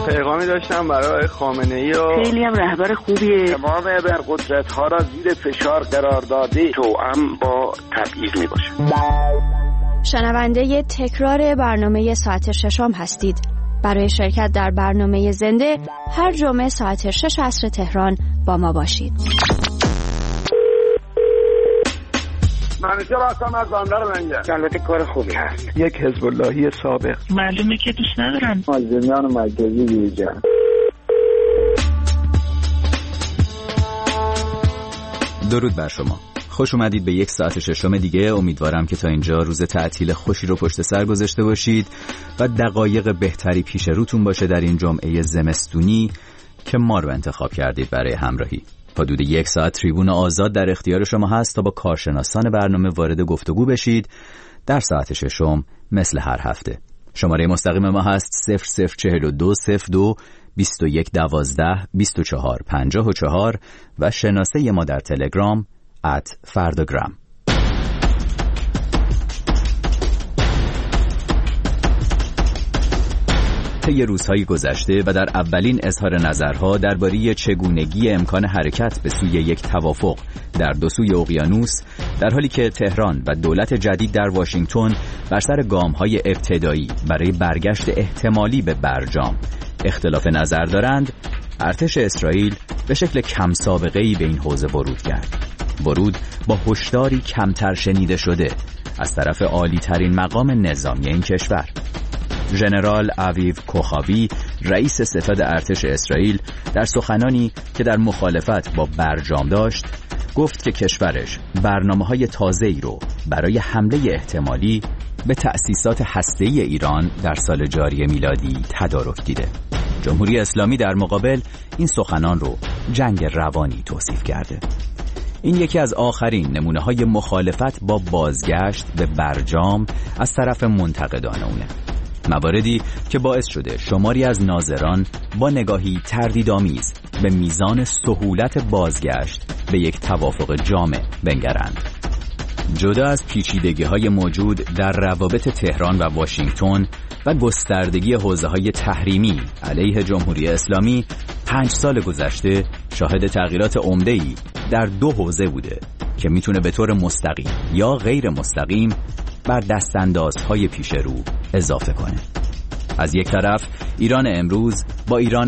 پیغامی داشتم برای خامنه‌ای و خیلی هم رهبر خوبیه. تمام ابرقدرت‌ها را زیر فشار قرار داده توأم با تبعیض میباشه. شنونده تکرار برنامه ساعت ششم هستید. برای شرکت در برنامه زنده هر جمعه ساعت 6 عصر تهران با ما باشید. منیجر هستم از بندر منجر. البته کار خوبی هست. یک حزب اللهی سابق. معلومه که دوست ندارن. مازنیان مرکزی بیجن. درود بر شما. خوش اومدید به یک ساعت ششم دیگه. امیدوارم که تا اینجا روز تعطیل خوشی رو پشت سر گذاشته باشید و دقایق بهتری پیش روتون باشه در این جمعه زمستونی که ما رو انتخاب کردید برای همراهی. حدود یک ساعت تریبون آزاد در اختیار شما هست تا با کارشناسان برنامه وارد گفتگو بشید در ساعت ششم مثل هر هفته. شماره مستقیم ما هست 004202 2112 2454 و شناسه ما در تلگرام @فرdagram. طی روزهای گذشته و در اولین اظهار نظرها درباره چگونگی امکان حرکت به سوی یک توافق در دو سوی اقیانوس، در حالی که تهران و دولت جدید در واشنگتن بر سر گام‌های ابتدایی برای برگشت احتمالی به برجام اختلاف نظر دارند، ارتش اسرائیل به شکل کم سابقه‌ای به این حوزه ورود کرد. ورود با هشداری کمتر شنیده شده از طرف عالی ترین مقام نظامی این کشور. ژنرال آویو کوخاوی، رئیس ستاد ارتش اسرائیل، در سخنانی که در مخالفت با برجام داشت، گفت که کشورش برنامه‌های تازه‌ای رو برای حمله احتمالی به تأسیسات هسته‌ای ایران در سال جاری میلادی تدارک دیده. جمهوری اسلامی در مقابل این سخنان رو جنگ روانی توصیف کرده. این یکی از آخرین نمونه‌های مخالفت با بازگشت به برجام از طرف منتقدان اونه. مواردی که باعث شده شماری از ناظران با نگاهی تردیدآمیز به میزان سهولت بازگشت به یک توافق جامع بنگرند. جدا از پیچیدگی‌های موجود در روابط تهران و واشنگتن و گستردگی حوزه‌های تحریمی علیه جمهوری اسلامی، 5 سال گذشته شاهد تغییرات عمده‌ای در دو حوزه بوده که میتونه به طور مستقیم یا غیر مستقیم بر دستاندازهای پیش رو اضافه کنه. از یک طرف ایران امروز با ایران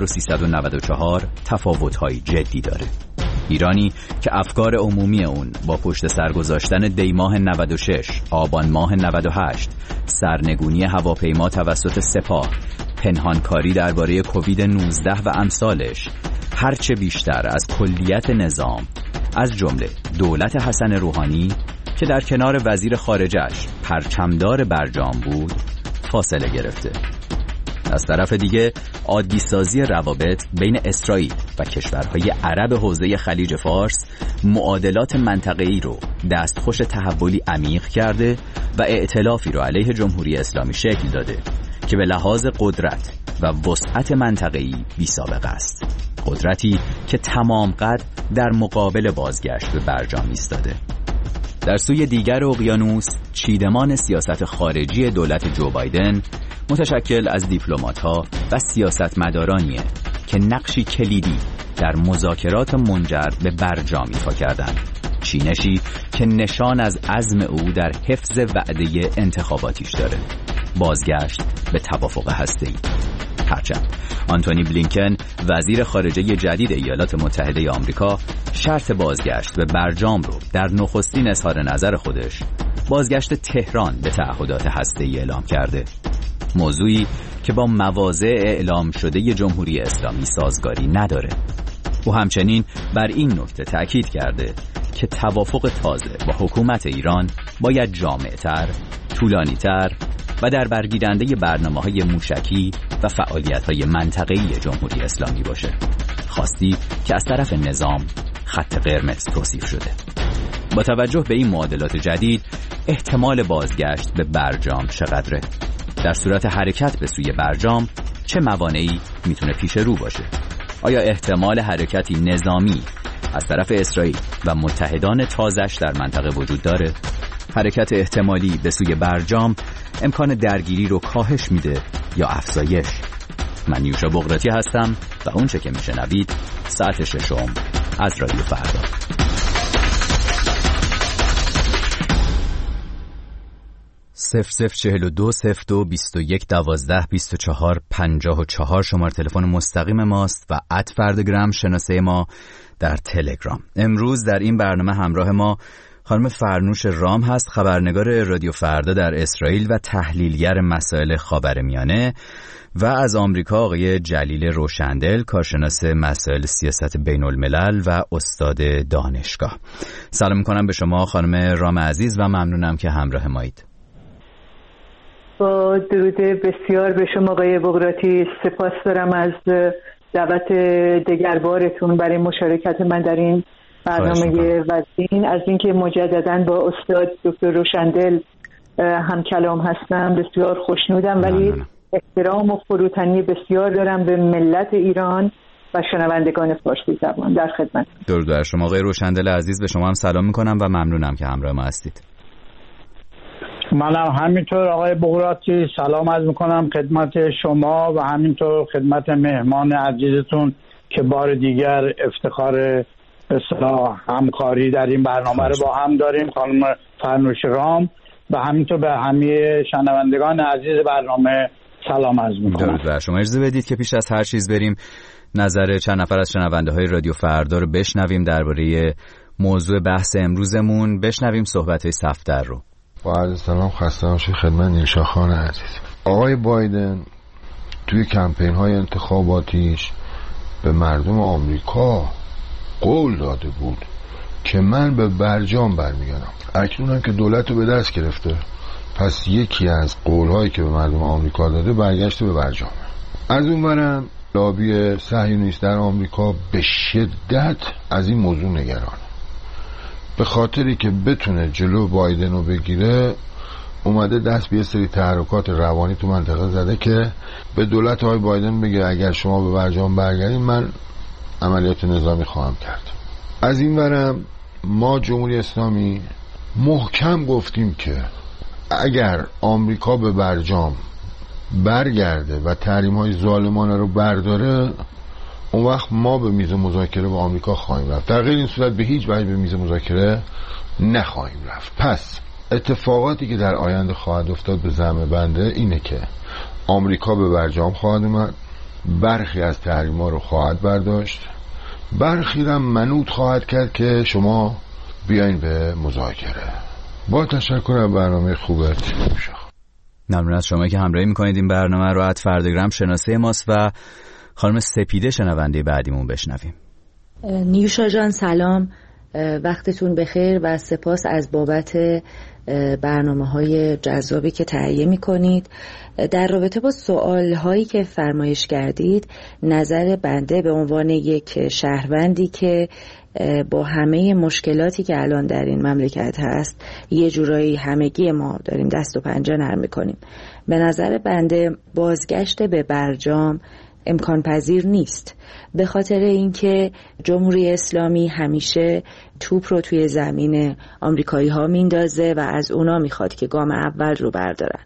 1394 تفاوت‌های جدی داره. ایرانی که افکار عمومی اون با پشت سر گذاشتن دی ماه 96، آبان ماه 98، سرنگونی هواپیما توسط سپاه، پنهانکاری درباره کووید 19 و امثالش، هرچه بیشتر از کلیت نظام، از جمله دولت حسن روحانی که در کنار وزیر خارجش پرچمدار برجام بود، فاصله گرفته. از طرف دیگه عادی سازی روابط بین اسرائیل و کشورهای عرب حوزه خلیج فارس معادلات منطقه‌ای رو دستخوش تحولی عمیق کرده و ائتلافی رو علیه جمهوری اسلامی شکل داده که به لحاظ قدرت و وسعت منطقه‌ای بی‌سابقه است. قدرتی که تمام قد در مقابل بازگشت به برجام ایستاده. در سوی دیگر اقیانوس، چیدمان سیاست خارجی دولت جو بایدن متشکل از دیپلمات‌ها و سیاستمدارانیه که نقشی کلیدی در مذاکرات منجر به برجام ایفا کردند. چینشی که نشان از عزم او در حفظ وعده انتخاباتیش داره، بازگشت به توافق هسته‌ای. هرچند آنتونی بلینکن، وزیر خارجه جدید ایالات متحده آمریکا، شرط بازگشت به برجام رو در نخستین اظهار نظر خودش بازگشت تهران به تعهدات هسته‌ای اعلام کرده. موضوعی که با مواضع اعلام شده جمهوری اسلامی سازگاری نداره. او همچنین بر این نکته تأکید کرده که توافق تازه با حکومت ایران باید جامع‌تر، طولانی‌تر و در برگیرنده برنامه‌های موشکی و فعالیت‌های منطقه‌ای جمهوری اسلامی باشه. خواستی که از طرف نظام خط قرمز توصیف شده. با توجه به این معادلات جدید، احتمال بازگشت به برجام چقدره؟ در صورت حرکت به سوی برجام چه موانعی میتونه پیش رو باشه؟ آیا احتمال حرکتی نظامی از طرف اسرائیل و متحدان تازش در منطقه وجود داره؟ حرکت احتمالی به سوی برجام امکان درگیری رو کاهش میده یا افزایش؟ من نیوشا بغراتی هستم و اون چه که میشنوید ساعت ششم از رادیو فردا. صفر 42 02 21 12 24 54 شماره تلفن مستقیم ماست و @فردگرام شناسه ما در تلگرام. امروز در این برنامه همراه ما خانم فرنوش رام هست، خبرنگار رادیو فردا در اسرائیل و تحلیلگر مسائل خاورمیانه، و از آمریکا آقای جلیل روشندل، کارشناس مسائل سیاست بین الملل و استاد دانشگاه. سلام میکنم به شما خانم رام عزیز و ممنونم که همراه مایید. با درود بسیار به شما آقای بغراتی، سپاس دارم از دعوت دگربارتون برای مشارکت من در این برنامه وزین، از اینکه مجدداً با استاد دکتر روشندل هم کلام هستم بسیار خوشنودم، ولی احترام و فروتنی بسیار دارم به ملت ایران و شنوندگان فارسی زبان. در خدمت. درود بر شما آقای روشندل عزیز، به شما هم سلام میکنم و ممنونم که همراه ما هستید. منم همینطور آقای بغراتی سلام عرض میکنم خدمت شما و همینطور خدمت مهمان عزیزتون که بار دیگر افتخار اصلاح همکاری در این برنامه رو با هم داریم، خانم فرنوش رام، و همینطور به همه شنوندگان عزیز برنامه سلام عرض میکنم. درود بر شما. اجازه بدید که پیش از هر چیز بریم نظر چند نفر از شنونده های رادیو فردا رو بشنویم درباره موضوع بحث امروزمون. بشنویم صحبت های صفدر رو. با عرض سلام خسته باشید خدمت نیوشا خان عزیز. آقای بایدن توی کمپین های انتخاباتیش به مردم آمریکا قول داده بود که من به برجام برمیگردم. اکنون هم که دولت رو به دست گرفته، پس یکی از قول هایی که به مردم آمریکا داده برگشته به برجام. از اون برم لابی صهیونیست در آمریکا به شدت از این موضوع نگران، به خاطری که بتونه جلو بایدن رو بگیره اومده دست به یه سری تحرکات روانی تو منطقه زده که به دولت های بایدن بگه اگر شما به برجام برگردین من عملیات نظامی خواهم کرد. از این ورم ما جمهوری اسلامی محکم گفتیم که اگر آمریکا به برجام برگرده و تحریم های ظالمانه رو برداره، اون وقت ما به میز مذاکره با آمریکا خواهیم رفت. در غیر این صورت به هیچ وجه به میز مذاکره نخواهیم رفت. پس اتفاقاتی که در آینده خواهد افتاد به زعم بنده اینه که آمریکا به برجام خواهد اومد، برخی از تحریم‌ها رو خواهد برداشت، برخی هم منوط خواهد کرد که شما بیاین به مذاکره. با تشکر از برنامه خوبت. ممنون از شما که همراهی میکنید این برنامه رو. @فردگرام شناسه ماست و خانم سپیده شنونده بعدیمون بشنویم. نیوشا جان سلام، وقتتون بخیر و سپاس از بابت برنامه‌های جذابی که تهیه می‌کنید. در رابطه با سوال‌هایی که فرمایش کردید، نظر بنده به عنوان یک شهروندی که با همه مشکلاتی که الان در این مملکت هست یه جورایی همگی ما داریم دست و پنجه نرم می‌کنیم، به نظر بنده بازگشت به برجام امکان پذیر نیست، به خاطر اینکه جمهوری اسلامی همیشه توپ رو توی زمین آمریکایی ها میندازه و از اونا میخواد که گام اول رو بردارن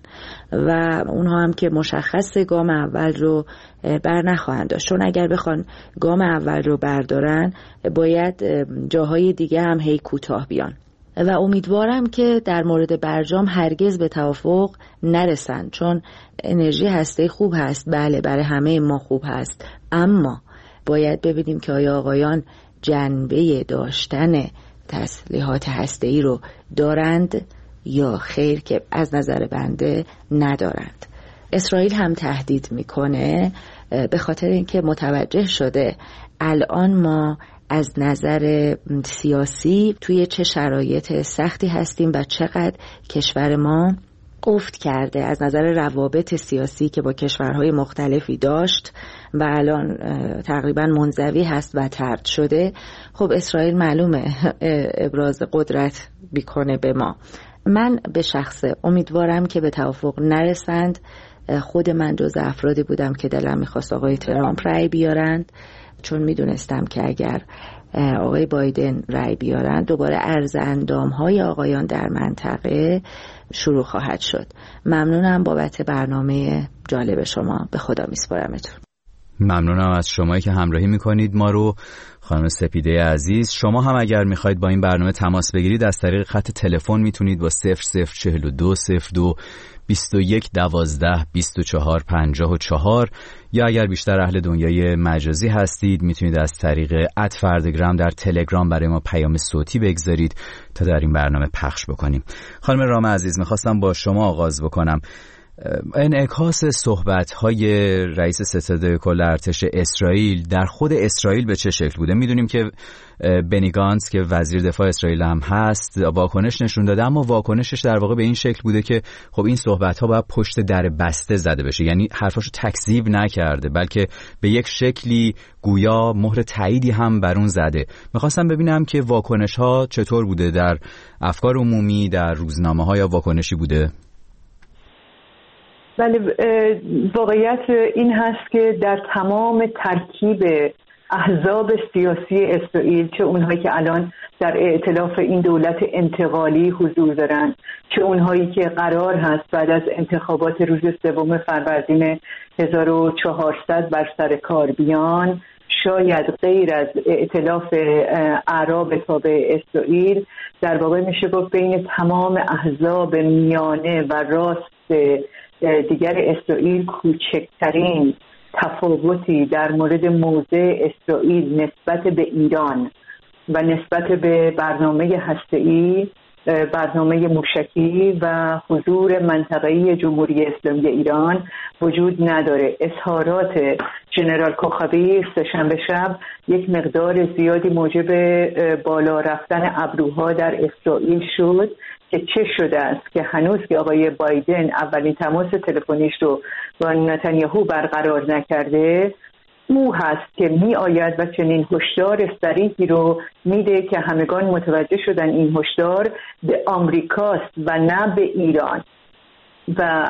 و اونها هم که مشخص گام اول رو بر نخواهند داشت، چون اگر بخوان گام اول رو بردارن باید جاهای دیگه هم هی کوتاه بیان و امیدوارم که در مورد برجام هرگز به توافق نرسن، چون انرژی هسته خوب هست، بله برای همه ما خوب هست، اما باید ببینیم که آیا آقایان جنبه داشتن تسلیحات هسته‌ای رو دارند یا خیر، که از نظر بنده ندارند. اسرائیل هم تهدید میکنه به خاطر اینکه متوجه شده الان ما از نظر سیاسی توی چه شرایط سختی هستیم و چقدر کشور ما افت کرده از نظر روابط سیاسی که با کشورهای مختلفی داشت و الان تقریبا منزوی هست و طرد شده. خب اسرائیل معلومه ابراز قدرت بیکنه به ما. من به شخصه امیدوارم که به توافق نرسند. خود من جز افرادی بودم که دلم میخواست آقای ترامپ رأی بیارند، چون میدونستم که اگر آقای بایدن رأی بیارند دوباره عرض اندام‌های آقایان در منطقه شروع خواهد شد. ممنونم بابت برنامه جالب شما. به خدا میسپارمتون. ممنونم از شمایی که همراهی میکنید ما رو. خانم سپیده عزیز، شما هم اگر میخواید با این برنامه تماس بگیرید از طریق خط تلفن میتونید با 0042 02 21 12 24 54 یا اگر بیشتر اهل دنیای مجازی هستید میتونید از طریق @فردگرام در تلگرام برای ما پیام صوتی بگذارید تا در این برنامه پخش بکنیم. خانم رام عزیز، میخواستم با شما آغاز بکنم. انعکاس صحبت‌های رئیس ستاد کل ارتش اسرائیل در خود اسرائیل به چه شکل بوده؟ میدونیم که بنی گانتز که وزیر دفاع اسرائیل هم هست واکنش نشون داده، اما واکنشش در واقع به این شکل بوده که خب این صحبت‌ها باید پشت در بسته زده بشه، یعنی حرفاشو تکذیب نکرده بلکه به یک شکلی گویا مهر تاییدی هم بر اون زده. می‌خواستم ببینم که واکنش‌ها چطور بوده، در افکار عمومی، در روزنامه‌ها، یا واکنشی بوده؟ بله، واقعیت این هست که در تمام ترکیب احزاب سیاسی اسرائیل، چه اونهایی که الان در ائتلاف این دولت انتقالی حضور دارن، چه اونهایی که قرار هست بعد از انتخابات روز 3 فروردین 1400 بر سر کار بیان، شاید غیر از ائتلاف اعراب تابع اسرائیل، در واقع میشه گفت بین تمام احزاب میانه و راست دیگر اسرائیل کوچکترین تفاوتی در مورد موضع اسرائیل نسبت به ایران و نسبت به برنامه هسته‌ای، برنامه موشکی و حضور منطقه‌ای جمهوری اسلامی ایران وجود نداره. اظهارات ژنرال کوخابی سه‌شنبه شب یک مقدار زیادی موجب بالا رفتن ابروها در اسرائیل شد که چه شده است که هنوز که آقای بایدن اولین تماس تلفنیش رو با نتانیاهو برقرار نکرده، او هست که می آید و چنین هشدار صریحی رو میده که همگان متوجه شدن این هشدار به آمریکاست و نه به ایران. و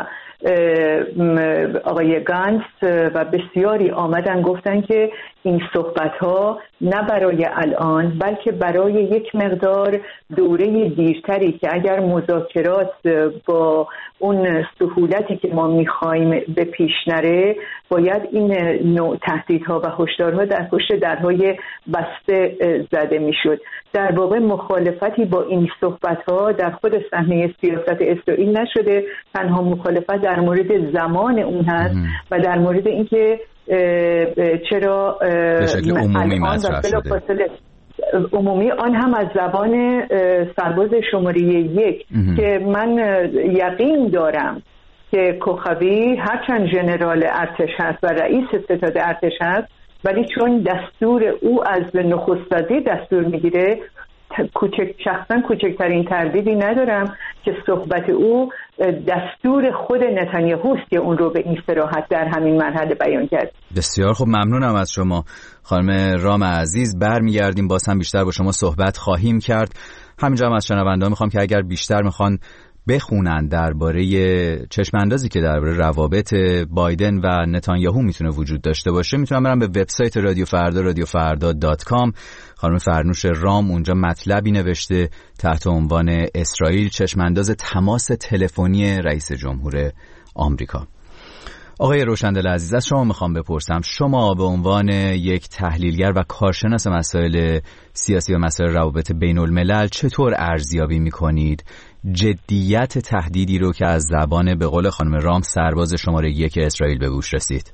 آقای گانتز و بسیاری آمدن گفتن که این صحبت‌ها نه برای الان بلکه برای یک مقدار دوره دیرتری که اگر مذاکرات با اون سهولتی که ما می‌خوایم به پیش نره، باید این نوع تهدیدها و هشدارها در پشت درهای بسته زده میشد. در واقع مخالفتی با این صحبت‌ها در خود صحنه سیاست اسرائیل نشده، تنها مخالفت در مورد زمان اون هست و در مورد اینکه چرا به شکل عمومی مطرح شده. عمومی آن هم از زبان سرباز شماره 1 که من یقین دارم که کوخابی هرچند ژنرال ارتش هست و رئیس ستاد ارتش هست، ولی چون دستور او از نخست وزیر دستور میگیره، شخصا کوچکترین تردیدی ندارم که صحبت او دستور خود نتانیاهوست که اون رو به این صراحت در همین مرحله بیان کرد. بسیار خوب، ممنونم از شما خانم رام عزیز. برمیگردیم، باز هم بیشتر با شما صحبت خواهیم کرد. همینجا هم از شنونده‌ها میخوام که اگر بیشتر میخوان بخونن درباره چشم اندازی که درباره روابط بایدن و نتانیاهو میتونه وجود داشته باشه، میتونن برن به وبسایت رادیو فردا radiofarda.com. خانم فرنوش رام اونجا مطلبی نوشته تحت عنوان اسرائیل چشم انداز تماس تلفنی رئیس جمهور آمریکا. آقای روشندل عزیز، از شما میخوام بپرسم، شما به عنوان یک تحلیلگر و کارشناس مسائل سیاسی و مسائل روابط بین الملل چطور ارزیابی میکنید جدیت تهدیدی رو که از زبان به قول خانم رام سرباز شماره 1 اسرائیل به گوش رسید؟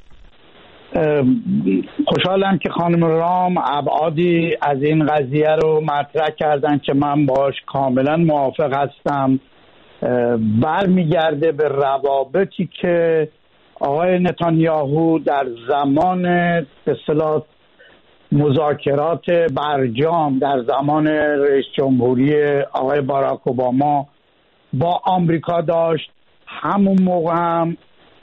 خوشحالم که خانم رام ابعادی از این قضیه رو مطرح کردن که من باش کاملا موافق هستم. برمیگرده به روابطی که آقای نتانیاهو در زمان به اصطلاح مذاکرات برجام در زمان رئیس جمهوری آقای باراک اوباما با آمریکا داشت. همون موقع هم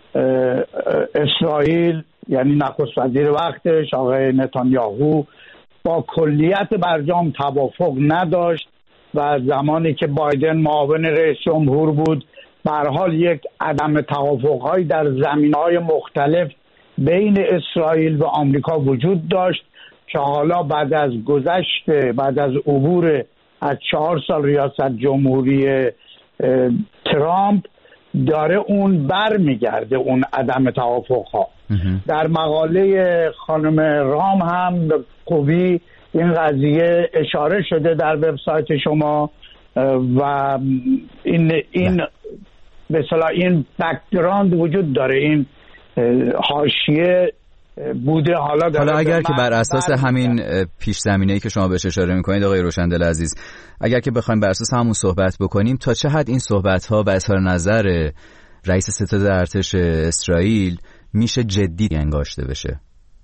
اسرائیل یعنی نخست وزیر وقتش آقای نتانیاهو با کلیت برجام توافق نداشت و زمانی که بایدن معاون رئیس جمهور بود به هر حال یک عدم توافق‌هایی در زمینه‌های مختلف بین اسرائیل و آمریکا وجود داشت که حالا بعد از عبور از 4 سال ریاست جمهوری ترامپ داره اون برمیگرده اون عدم توافق‌ها. در مقاله خانم رام هم به خوبی این قضیه اشاره شده در وبسایت شما و این به اصطلاح این بک‌گراند وجود داره، این حاشیه بوده. حالا اگر که بر اساس همین پیش زمینه‌ای که شما بهش اشاره می‌کنید آقای روشندل عزیز، اگر که بخوایم بر اساس همون صحبت بکنیم، تا چه حد این صحبت‌ها و اظهار نظر رئیس ستاد ارتش اسرائیل میشه جدی انگاشته بشه؟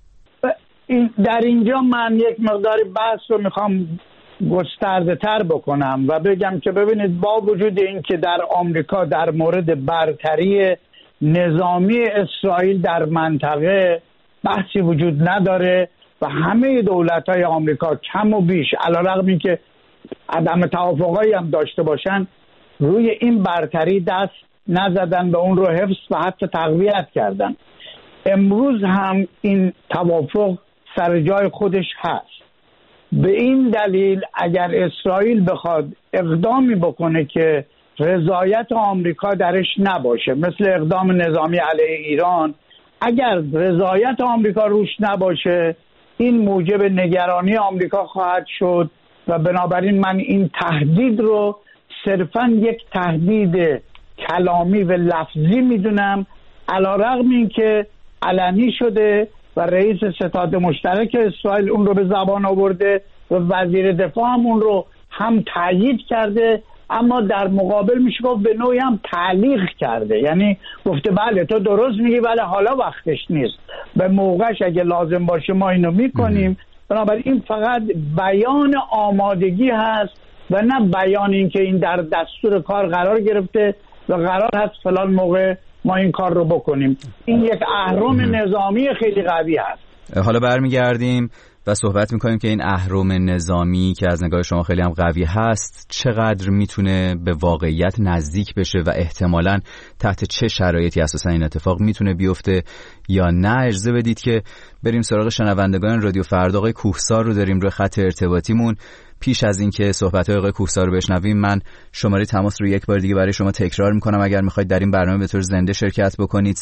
در اینجا من یک مقداری بحث رو میخوام گسترده تر بکنم و بگم که ببینید، با وجود این که در آمریکا در مورد برتری نظامی اسرائیل در منطقه بحثی وجود نداره و همه دولت‌های آمریکا کم و بیش علیرغم این که عدم توافقایی هم داشته باشن روی این برتری دست نزدن و اون رو حفظ و حتی تقویت کردن. امروز هم این توافق سر جای خودش هست. به این دلیل اگر اسرائیل بخواد اقدامی بکنه که رضایت آمریکا درش نباشه، مثل اقدام نظامی علیه ایران، اگر رضایت آمریکا روش نباشه این موجب نگرانی آمریکا خواهد شد و بنابراین من این تهدید رو صرفاً یک تهدید کلامی و لفظی میدونم، علیرغم این که علنی شده و رئیس ستاد مشترک اسرائیل اون رو به زبان آورده و وزیر دفاع هم اون رو هم تایید کرده، اما در مقابل میشه گفت به نوعی هم تعلیق کرده، یعنی گفته بله تو درست میگی ولی حالا وقتش نیست، به موقعش اگه لازم باشه ما اینو میکنیم. بنابراین این فقط بیان آمادگی هست و نه بیان این که این در دستور کار قرار گرفته و قرار هست فلان موقع ما این کار رو بکنیم. این یک اهرم نظامی خیلی قوی هست. حالا برمیگردیم و صحبت میکنیم که این اهرم نظامی که از نگاه شما خیلی هم قوی هست چقدر میتونه به واقعیت نزدیک بشه و احتمالاً تحت چه شرایطی اساساً این اتفاق میتونه بیفته یا نه. اجازه بدید که بریم سراغ شنوندگان رادیو فردا. آقای کوهسار رو داریم روی خط ارتباطیمون. پیش از اینکه صحبت‌های آقای کوهسار رو بشنویم من شماره تماس رو یک بار دیگه برای شما تکرار میکنم. اگر میخواید در این برنامه به طور زنده شرکت بکنید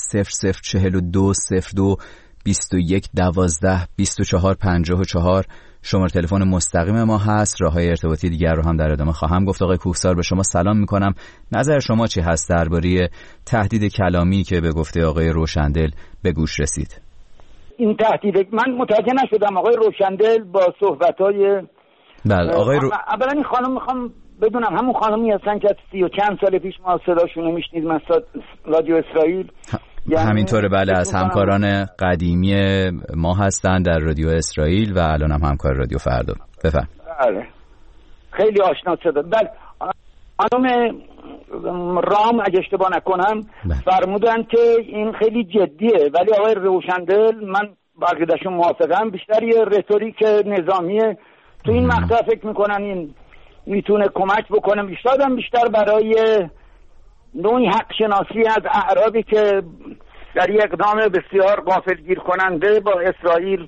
0042 02 21 12 24 54 شماره تلفن مستقیم ما هست. راههای ارتباطی دیگر رو هم در ادامه خواهم گفت. آقای کوهسار به شما سلام میکنم. نظر شما چی هست درباره تهدید کلامی که به گفته آقای روشندل به گوش رسید؟ این تهدید من متوجه نشدم آقای روشندل با صحبت‌های بله آقای اولا این خانم میخوام بدونم همون خانمی هستن که 30 و چند سال پیش ما صداشون رو میشنیدیم از رادیو اسرائیل؟ همینطوره بله، از همکاران قدیمی ما هستن در رادیو اسرائیل و الان هم همکار رادیو فردا. بفرم. بله خیلی آشنا شده. بله خانم رام اگه اشتباه نکنم فرمودن که این خیلی جدیه، ولی آقای روشندل من بقیدشون موافقم، بیشتر یه رتوریک نظامیه تو این مقطع فکر میکنن این میتونه کمک بکنه، بیشتر برای نوعی حق شناسی از اعرابی که در یک اقدام بسیار غافلگیر کننده با اسرائیل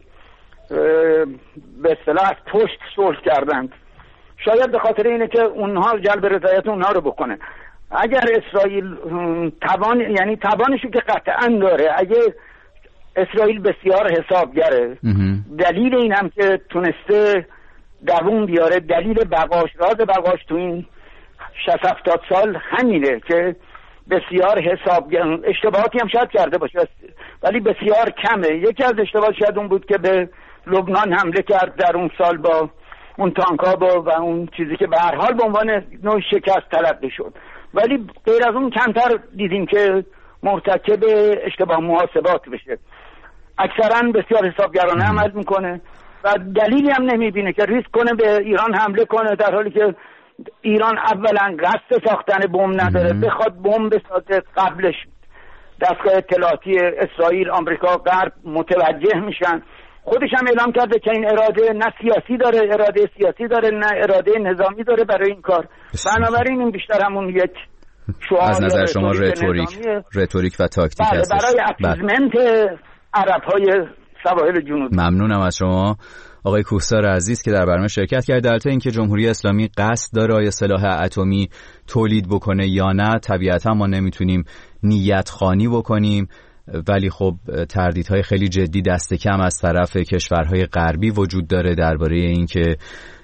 به اصطلاح از پشت صلح کردند. شاید به خاطر اینه که اونها جلب رضایت اونها رو بکنه. اگر اسرائیل توانشو که قطعا داره، اگه اسرائیل بسیار حسابگره، دلیل این هم که تونسته دووم بیاره، دلیل بقاش، راز بقاش تو این 60-70 سال همینه که بسیار حسابگر، اشتباهاتی هم شاید کرده باشه ولی بسیار کمه. یکی از اشتباهات شاید اون بود که به لبنان حمله کرد در اون سال با اون تانکا و اون چیزی که به هر حال به عنوان نوع شکست تلقی شد، ولی غیر از اون کمتر دیدیم که مرتکب اشتباه محاسبات بشه. اکثرا بسیار حسابگرانه عمل میکنه و دلیلی هم نمیبینه که ریسک کنه به ایران حمله کنه، در حالی که ایران اولا قصد ساختن بمب نداره، بخواد بمب بسازه قبلش دستگاه اطلاعاتی اسرائیل، آمریکا، غرب متوجه میشن. خودش هم اعلام کرده که این اراده نه سیاسی داره، اراده سیاسی داره نه اراده نظامی داره برای این کار. بنابراین این بیشتر همون یک شعار از نظر شما رتوریک و تاکتیک هست برای اپیزمنت عرب‌های سواحل جنوبی. ممنونم از شما آقای کوهسار عزیز که در برنامه شرکت کرد. البته اینکه جمهوری اسلامی قصد داره آیا سلاح اتمی تولید بکنه یا نه، طبیعتا ما نمیتونیم نیت خوانی بکنیم. ولی خب تردیدهای خیلی جدی دست کم از طرف کشورهای غربی وجود داره درباره اینکه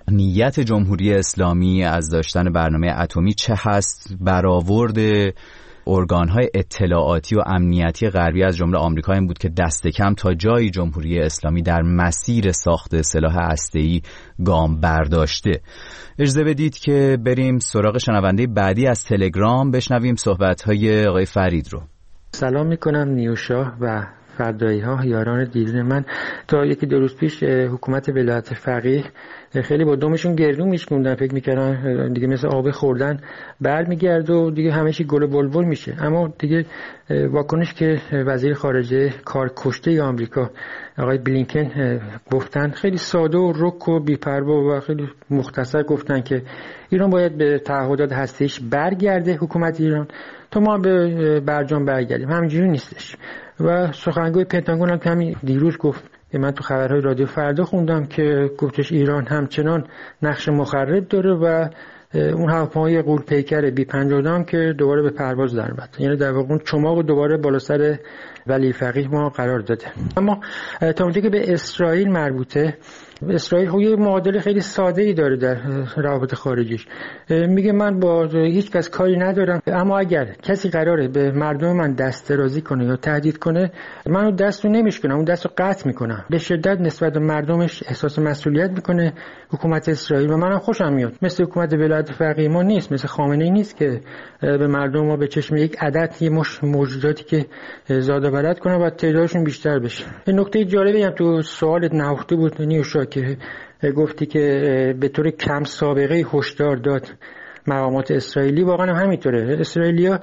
نیت جمهوری اسلامی از داشتن برنامه اتمی چه هست. برآورد ارگان‌های اطلاعاتی و امنیتی غربی از جمله آمریکا این بود که دست کم تا جایی جمهوری اسلامی در مسیر ساخت سلاح هسته‌ای گام برداشته. اجازه بدید که بریم سراغ شنونده بعدی از تلگرام، بشنویم صحبت‌های آقای فرید رو. سلام میکنم نیوشاه و فردایی ها، یاران دیرین من. تا یکی دو روز پیش حکومت ولایت فقیه خیلی با دمشون گردون میشکوندن، فکر میکردن دیگه مثل آب خوردن برمیگرد و دیگه همه چی گل و بلبل میشه. اما دیگه واکنش که وزیر خارجه کار کشته آمریکا آقای بلینکن گفتن خیلی ساده و رک و بی‌پروا و خیلی مختصر گفتن که ایران باید به تعهدات هسته‌ایش برگرده، حکومت ایران، تا ما به برجام برگردیم. همینجوری نیستش. و سخنگوی پنتاگون هم که همین دیروز گفت، من تو خبرهای رادیو فردا خوندم که گفتش ایران همچنان نقش مخرب داره و اون هواپیمای غول‌پیکر B-52 هم که دوباره به پرواز در اومد، یعنی در واقع اون چماق دوباره بالا سر ولی فقیه ما قرار داده. اما تا اونجایی که به اسرائیل مربوطه، اسرائیل یه معادله خیلی ساده‌ای داره در روابط خارجیش. میگه من با هیچ کس کاری ندارم، اما اگر کسی قراره به مردم من دست درازی کنه یا تهدید کنه، من اون دستو نمیشکنم، اون دستو قطع میکنم. به شدت نسبت به مردمش احساس مسئولیت میکنه حکومت اسرائیل و منم خوشم میاد. مثل حکومت ولایت فقیه ما نیست، مثل خامنه‌ای نیست که به مردم ما به چشم یک عدد یه مش موجوداتی که زاده ولد کنه و تعدادشون بیشتر بشه. این نکته جالبی هم تو سوالت نهفته بود نیوشا که گفتی که به طور کم سابقه هشدار داد مقامات اسرائیلی. واقعا هم همینطوره. اسرائیلیا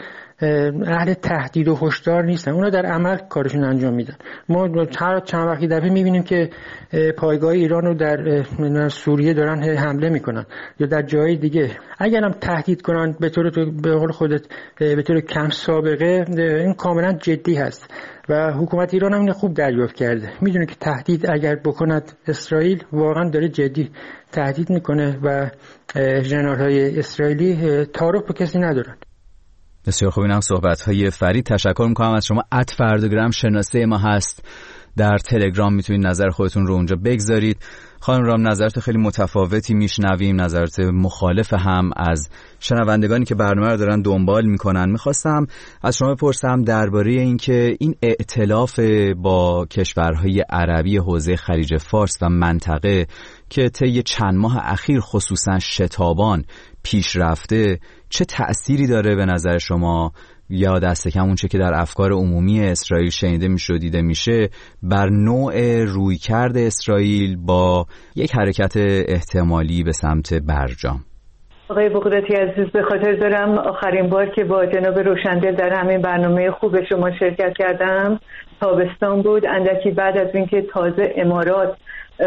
اهل تهدید و هشدار نیستن، اونا در عمل کارشون انجام میدن. ما هر چند وقتی دفعه میبینیم که پایگاه ایران رو در سوریه دارن حمله میکنن یا در جای دیگه. اگرم تهدید کنن به طور به قول خودت به طور کم سابقه، این کاملا جدی هست و حکومت ایران هم اینو خوب دریافت کرده. میدونه که تهدید اگر بکند اسرائیل واقعا داره جدی تهدید میکنه و ژنرال‌های اسرائیلی تعارف با کسی ندارن. بسیار خوب. اینم صحبت‌های فرید. تشکر می‌کنم از شما. @فردوگرام شناسه ما هست در تلگرام، میتونید نظر خودتون رو اونجا بگذارید. خانم رام، نظرات خیلی متفاوتی میشنویم، نظرات مخالف هم از شنوندگانی که برنامه رو دارن دنبال میکنن. میخواستم از شما بپرسم درباره اینکه این ائتلاف با کشورهای عربی حوزه خلیج فارس و منطقه که طی چند ماه اخیر خصوصا شتابان پیش رفته چه تأثیری داره به نظر شما، یا دست کم اون چه که در افکار عمومی اسرائیل شنیده میشه و دیده میشه، بر نوع رویکرد اسرائیل با یک حرکت احتمالی به سمت برجام؟ آقای بغراتی عزیز، به خاطر دارم آخرین بار که با جناب روشندل در همین برنامه خوب شما شرکت کردم تابستان بود، اندکی بعد از اینکه تازه امارات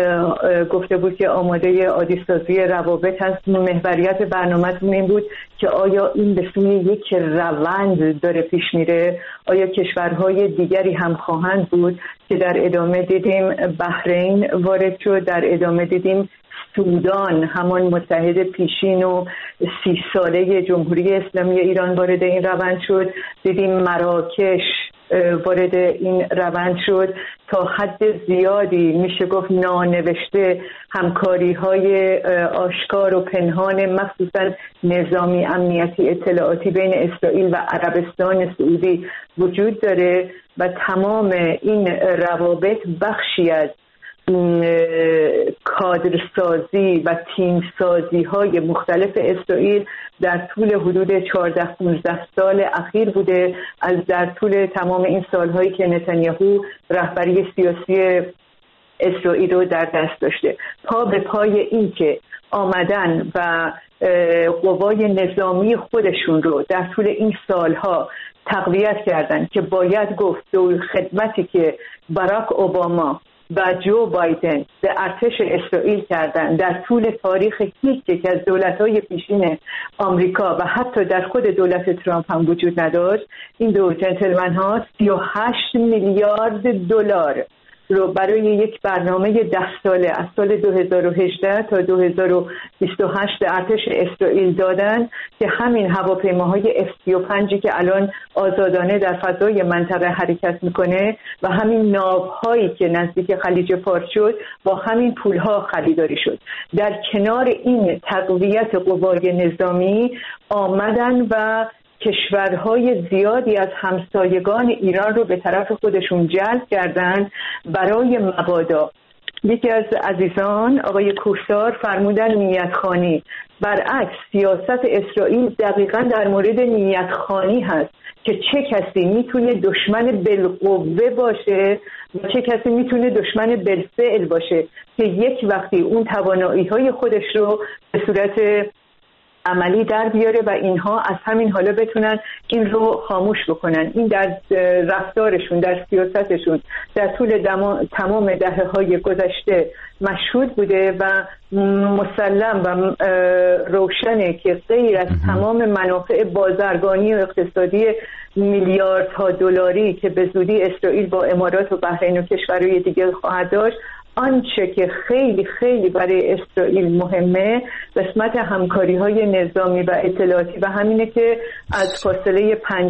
گفته بود که آماده عادی‌سازی روابط هست. محوریت برنامه‌تون این بود که آیا این به سوی یک روند داره پیش میره؟ آیا کشورهای دیگری هم خواهند بود که در ادامه دیدیم بحرین وارد شد، در ادامه دیدیم سودان، همان متحد پیشین و 30 ساله جمهوری اسلامی ایران وارد این روند شد، دیدیم مراکش وارد این روند شد. تا حد زیادی میشه گفت نانوشته همکاری های آشکار و پنهان مخصوصا نظامی امنیتی اطلاعاتی بین اسرائیل و عربستان سعودی وجود داره و تمام این روابط بخشی از کادرسازی و تیمسازی های مختلف اسرائیل در طول حدود 14-15 سال اخیر بوده، از در طول تمام این سالهایی که نتانیاهو رهبری سیاسی اسرائیل رو در دست داشته. پا به پای این که آمدن و قوای نظامی خودشون رو در طول این سالها تقویت کردن که باید گفت دور خدمتی که باراک اوباما و جو بایدن به ارتش اسرائیل کردن در طول تاریخ هیچ یک از دولت‌های پیشین آمریکا و حتی در خود دولت ترامپ هم وجود نداشت. این دو جنتلمن ها 38 میلیارد دلار رو برای یک برنامه 10 ساله از سال 2018 تا 2028 ارتش اسرائیل دادن که همین هواپیماهای F-35 که الان آزادانه در فضای منطقه حرکت میکنه و همین ناوهایی که نزدیک خلیج فارس شد با همین پولها خریداری شد. در کنار این تقویت قوای نظامی آمدن و کشورهای زیادی از همسایگان ایران رو به طرف خودشون جلب کردن برای مبادا. یکی از عزیزان آقای کوهسار فرمودن نیت‌خوانی. برعکس سیاست اسرائیل دقیقاً در مورد نیت‌خوانی هست که چه کسی میتونه دشمن بالقوه باشه و چه کسی میتونه دشمن بالفعل باشه که یک وقتی اون توانایی‌های خودش رو به صورت عملی در بیاره و اینها از همین حالا بتونن این رو خاموش بکنن. این در رفتارشون، در سیاستشون در طول تمام دهه‌های گذشته مشهود بوده و مسلم و روشنه که غیر از تمام منافع بازرگانی و اقتصادی میلیاردها دلاری که به زودی اسرائیل با امارات و بحرین و کشورهای دیگه خواهد داشت، آنچه که خیلی خیلی برای اسرائیل مهمه قسمت همکاری‌های نظامی و اطلاعاتی و همینه که از فاصله 5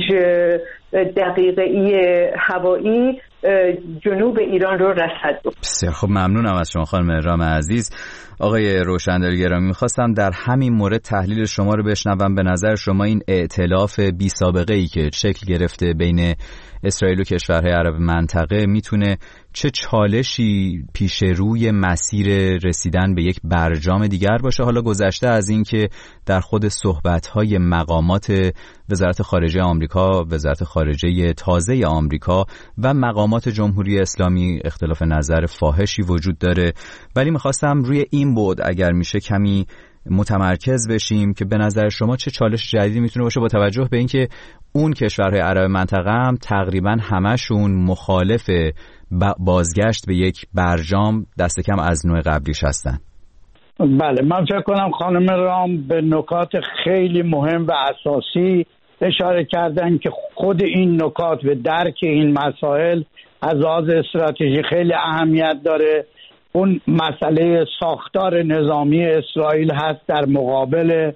دقیقه‌ای هوایی جنوب ایران رو رصد بود. بسیار خب، ممنونم از شما خانم رام عزیز. آقای روشندل گرامی، می‌خواستم در همین مورد تحلیل شما رو بشنوم. به نظر شما این ائتلاف بی سابقه ای که شکل گرفته بین اسرائیل و کشورهای عرب منطقه میتونه چه چالشی پیش روی مسیر رسیدن به یک برجام دیگر باشه؟ حالا گذشته از این که در خود صحبت‌های مقامات وزارت خارجه آمریکا، وزارت خارجه تازه آمریکا و مقامات جمهوری اسلامی اختلاف نظر فاحشی وجود داره، ولی می‌خواستم روی این بعد اگر میشه کمی متمرکز بشیم که به نظر شما چه چالش جدیدی میتونه باشه با توجه به اینکه اون کشورهای عرب منطقه هم تقریبا همشون مخالف بازگشت به یک برجام دست کم از نوع قبلیش هستن. بله، من فکر کنم خانم رام به نکات خیلی مهم و اساسی اشاره کردن که خود این نکات و درک این مسائل از لحاظ استراتژی خیلی اهمیت داره. اون مسئله ساختار نظامی اسرائیل هست در مقابل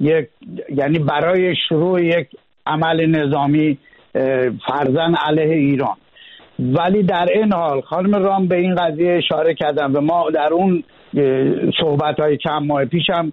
یعنی برای شروع یک عمل نظامی فرضاً علیه ایران. ولی در این حال خانم رام به این قضیه اشاره کردن و ما در اون صحبت‌های چند ماه پیش هم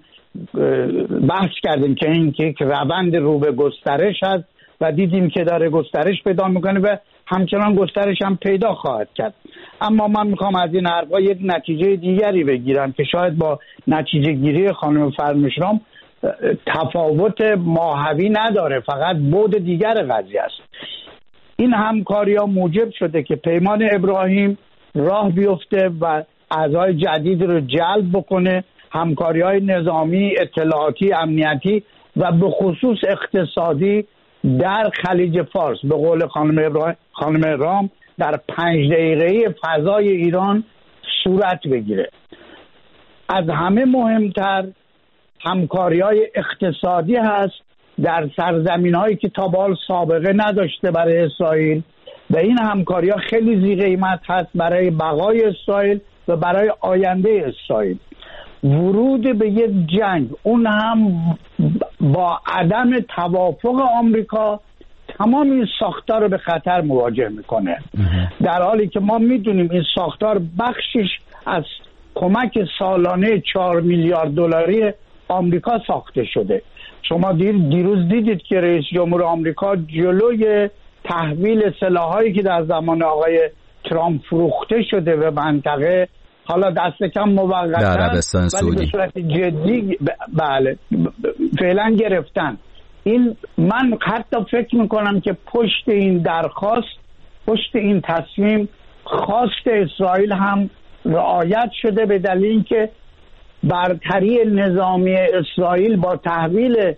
بحث کردیم که این که روند رو به گسترش هست و دیدیم که داره گسترش پیدا میکنه و همچنان گسترش هم پیدا خواهد کرد. اما من میخوام از این حرفا یک نتیجه دیگری بگیرم که شاید با نتیجه گیری خانم فرمشرام تفاوت ماهوی نداره، فقط بعد دیگر قضیه است. این همکاری ها موجب شده که پیمان ابراهیم راه بیفته و اعضای جدید رو جلب بکنه، همکاری های نظامی، اطلاعاتی، امنیتی و به خصوص اقتصادی در خلیج فارس به قول خانم رام در 5 دقیقه‌ای فضای ایران صورت بگیره. از همه مهمتر همکاری‌های اقتصادی هست در سرزمین‌هایی که تا به حال سابقه نداشته برای اسرائیل و این همکاری‌ها خیلی ذی‌قیمت هست برای بقای اسرائیل و برای آینده اسرائیل. ورود به یک جنگ، اون هم با عدم توافق آمریکا، تمام این ساختار رو به خطر مواجه میکنه، در حالی که ما میدونیم این ساختار بخشش از کمک سالانه 4 میلیارد دلاری آمریکا ساخته شده. شما دیروز دیدید که رئیس جمهور آمریکا جلوی تحویل سلاحایی که در زمان آقای ترامپ فروخته شده به منطقه، حالا دست کم موقتا در عربستان سعودی به صورت جدی بله فعلا گرفتن. این من حتی فکر میکنم که پشت این درخواست، پشت این تصمیم خواست اسرائیل هم رعایت شده به دلیل اینکه برتری نظامی اسرائیل با تحویل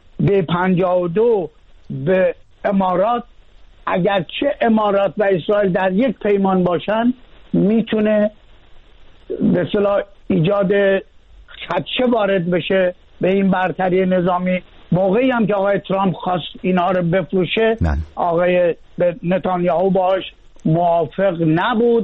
B-52 به امارات، اگرچه امارات و اسرائیل در یک پیمان باشن، میتونه به اصطلاح ایجاد خدشه وارد بشه به این برتری نظامی. موقعی هم که آقای ترامپ خواست اینا رو بفروشه، آقای نتانیاهو باهاش موافق نبود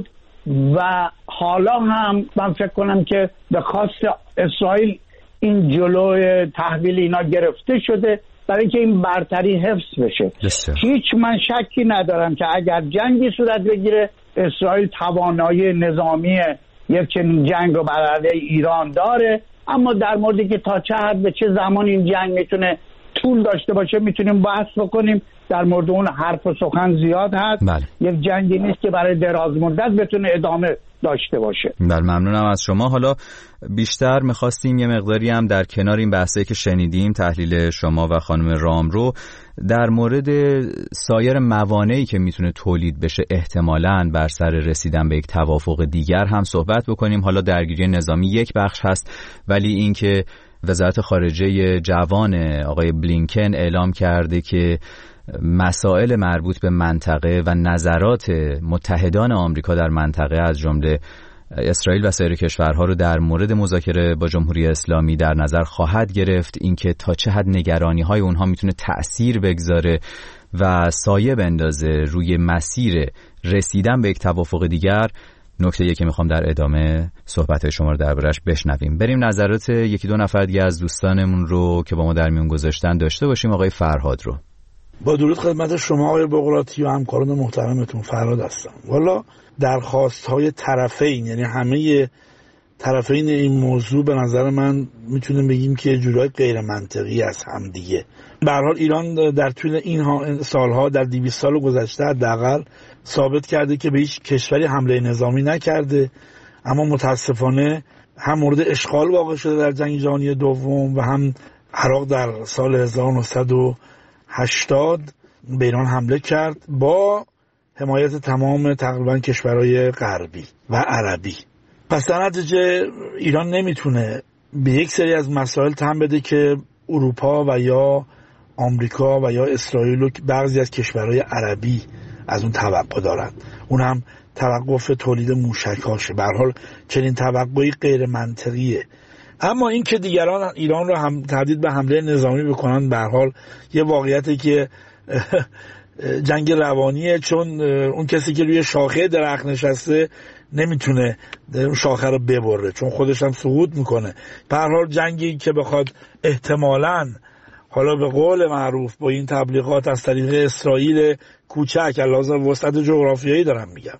و حالا هم من فکر کنم که به خواست اسرائیل این جلوی تحویل اینا گرفته شده برای اینکه این برتری حفظ بشه. هیچ من شکی ندارم که اگر جنگی صورت بگیره اسرائیل توانایی نظامی یک چنین جنگ رو بر علیه ایران داره، اما در موردی که تا چه حد به چه زمان این جنگ میتونه طول داشته باشه میتونیم بحث بکنیم. در مورد اون حرف و سخن زیاد هست. یک جنگی نیست که برای دراز مدت بتونه ادامه داشته باشه. ممنونم از شما. حالا بیشتر میخواستیم یه مقداری هم در کنار این بحثایی که شنیدیم، تحلیل شما و خانم رام رو، در مورد سایر موانعی که میتونه تولید بشه احتمالاً بر سر رسیدن به یک توافق دیگر هم صحبت بکنیم. حالا درگیری نظامی یک بخش هست، ولی اینکه وزارت خارجه جوان آقای بلینکن اعلام کرده که مسائل مربوط به منطقه و نظرات متحدان آمریکا در منطقه از جمله اسرائیل و سایر کشورها رو در مورد مذاکره با جمهوری اسلامی در نظر خواهد گرفت، اینکه تا چه حد نگرانی‌های اونها میتونه تأثیر بگذاره و سایه بندازه روی مسیر رسیدن به یک توافق دیگر، نکته‌ای که میخوام در ادامه صحبت شما رو دربارش بشنویم. بریم نظرات یکی دو نفر دیگه از دوستانمون رو که با ما در میون گذاشتن داشته باشیم. آقای فرهاد رو. با درود خدمت شما آقای بقراطی و همکاران محترمتون، فرهاد هستم. والا درخواست‌های طرفین، یعنی همه طرفین این موضوع به نظر من میتونیم بگیم که جورای غیر منطقی از هم دیگه. به هر حال ایران در طول این سالها، در 200 سال گذشته حداقل ثابت کرده که به هیچ کشوری حمله نظامی نکرده، اما متاسفانه هم مورد اشغال واقع شده در جنگ جهانی دوم و هم عراق در سال 1980 به ایران حمله کرد با حمایت تمام تقریبا کشورهای غربی و عربی. پس در نتیجه ایران نمیتونه به یک سری از مسائل تن بده که اروپا و یا آمریکا و یا اسرائیل و بعضی از کشورهای عربی از اون توقع دارند. اون هم توقف تولید موشک‌هاشه. به هر حال چنین توقعی غیر منطقیه. اما این که دیگران ایران رو هم تهدید به حمله نظامی بکنن، به هر حال یه واقعیتی که جنگ روانیه، چون اون کسی که روی شاخه درخت نشسته نمیتونه اون شاخه رو ببره، چون خودش هم سقوط میکنه. به هر حال جنگی که بخواد احتمالاً، حالا به قول معروف با این تبلیغات، از طریق اسرائیل کوچک، لازم وسعت جغرافیایی دارم میگم،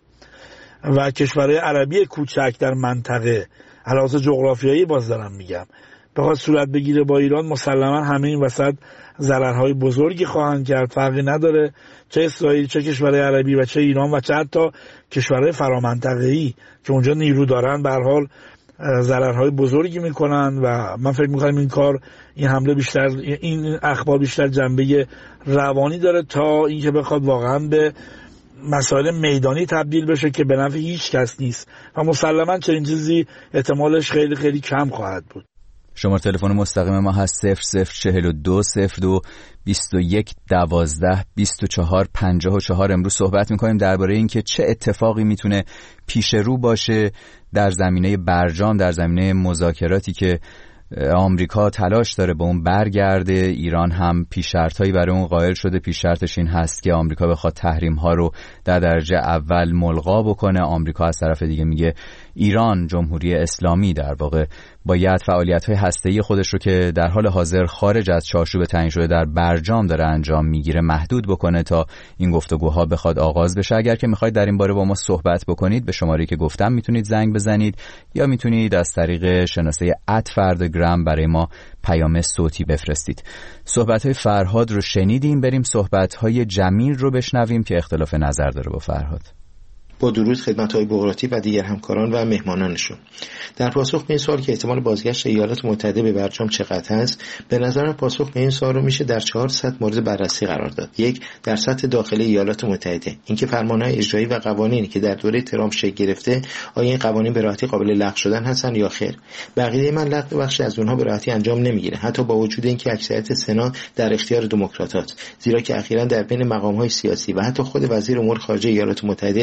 و کشورهای عربی کوچک در منطقه، لازم جغرافیایی باز دارم میگم، بخواد صورت بگیره با ایران، مسلما همه این وسط ضررهای بزرگی خواهند کرد. فرقی نداره چه اسرائیل، چه کشورهای عربی و چه ایران و چه حتی کشورهای فرامنطقه‌ای که اونجا نیرو دارن، به هر حال ضررهای بزرگی میکنن. و من فکر میکنم این کار، این حمله بیشتر، این اخبار بیشتر جنبه روانی داره تا اینکه بخواد واقعا به مسائل میدانی تبدیل بشه که به نفع هیچ کس نیست و مسلما چنین چیزی احتمالش خیلی خیلی کم خواهد بود. شماره تلفن مستقیم ما هست 0042 02 21 12 24 54. امروز صحبت میکنیم درباره این که چه اتفاقی میتونه پیش رو باشه در زمینه برجام، در زمینه مذاکراتی که آمریکا تلاش داره به اون برگرده. ایران هم پیش‌شرطایی برای اون قائل شده. پیش‌شرطش این هست که آمریکا بخواد تحریم‌ها رو در درجه اول ملغا بکنه. آمریکا از طرف دیگه میگه ایران، جمهوری اسلامی در واقع، باید فعالیت‌های هسته‌ای خودش رو که در حال حاضر خارج از چارچوب تعیین شده در برجام داره انجام میگیره محدود بکنه تا این گفتگوها بخواد آغاز بشه. اگر که میخواید در این باره با ما صحبت بکنید، به شماره‌ای که گفتم میتونید زنگ بزنید یا میتونید از طریق شناسه @فردگرام برای ما پیام صوتی بفرستید. صحبت‌های فرهاد رو شنیدیم. بریم صحبت‌های جمیل رو بشنویم که اختلاف نظر داره با فرهاد. با درود خدمت های بقراطی و دیگر همکاران و مهمانانشون. در پاسخ به این سوال که احتمال بازگشت ایالات متحده به برجام چقدر هست، به نظرم پاسخ به این سوال رو میشه در 4 سطح مورد بررسی قرار داد. 1. در سطح داخلی ایالات متحده، اینکه فرمانهای اجرایی و قوانینی که در دوره ترامپ شکل گرفته، آیا این قوانین به راحتی قابل لغو شدن هستن یا خیر. بقیه من لغو بخشی از اونها به راحتی انجام نمیگیره، حتی با وجود اینکه اکثریت سنا در اختیار دموکرات‌هاست، زیرا که اخیراً در بین مقام‌های سیاسی و حتی خود وزیر امور خارجه ایالات متحده از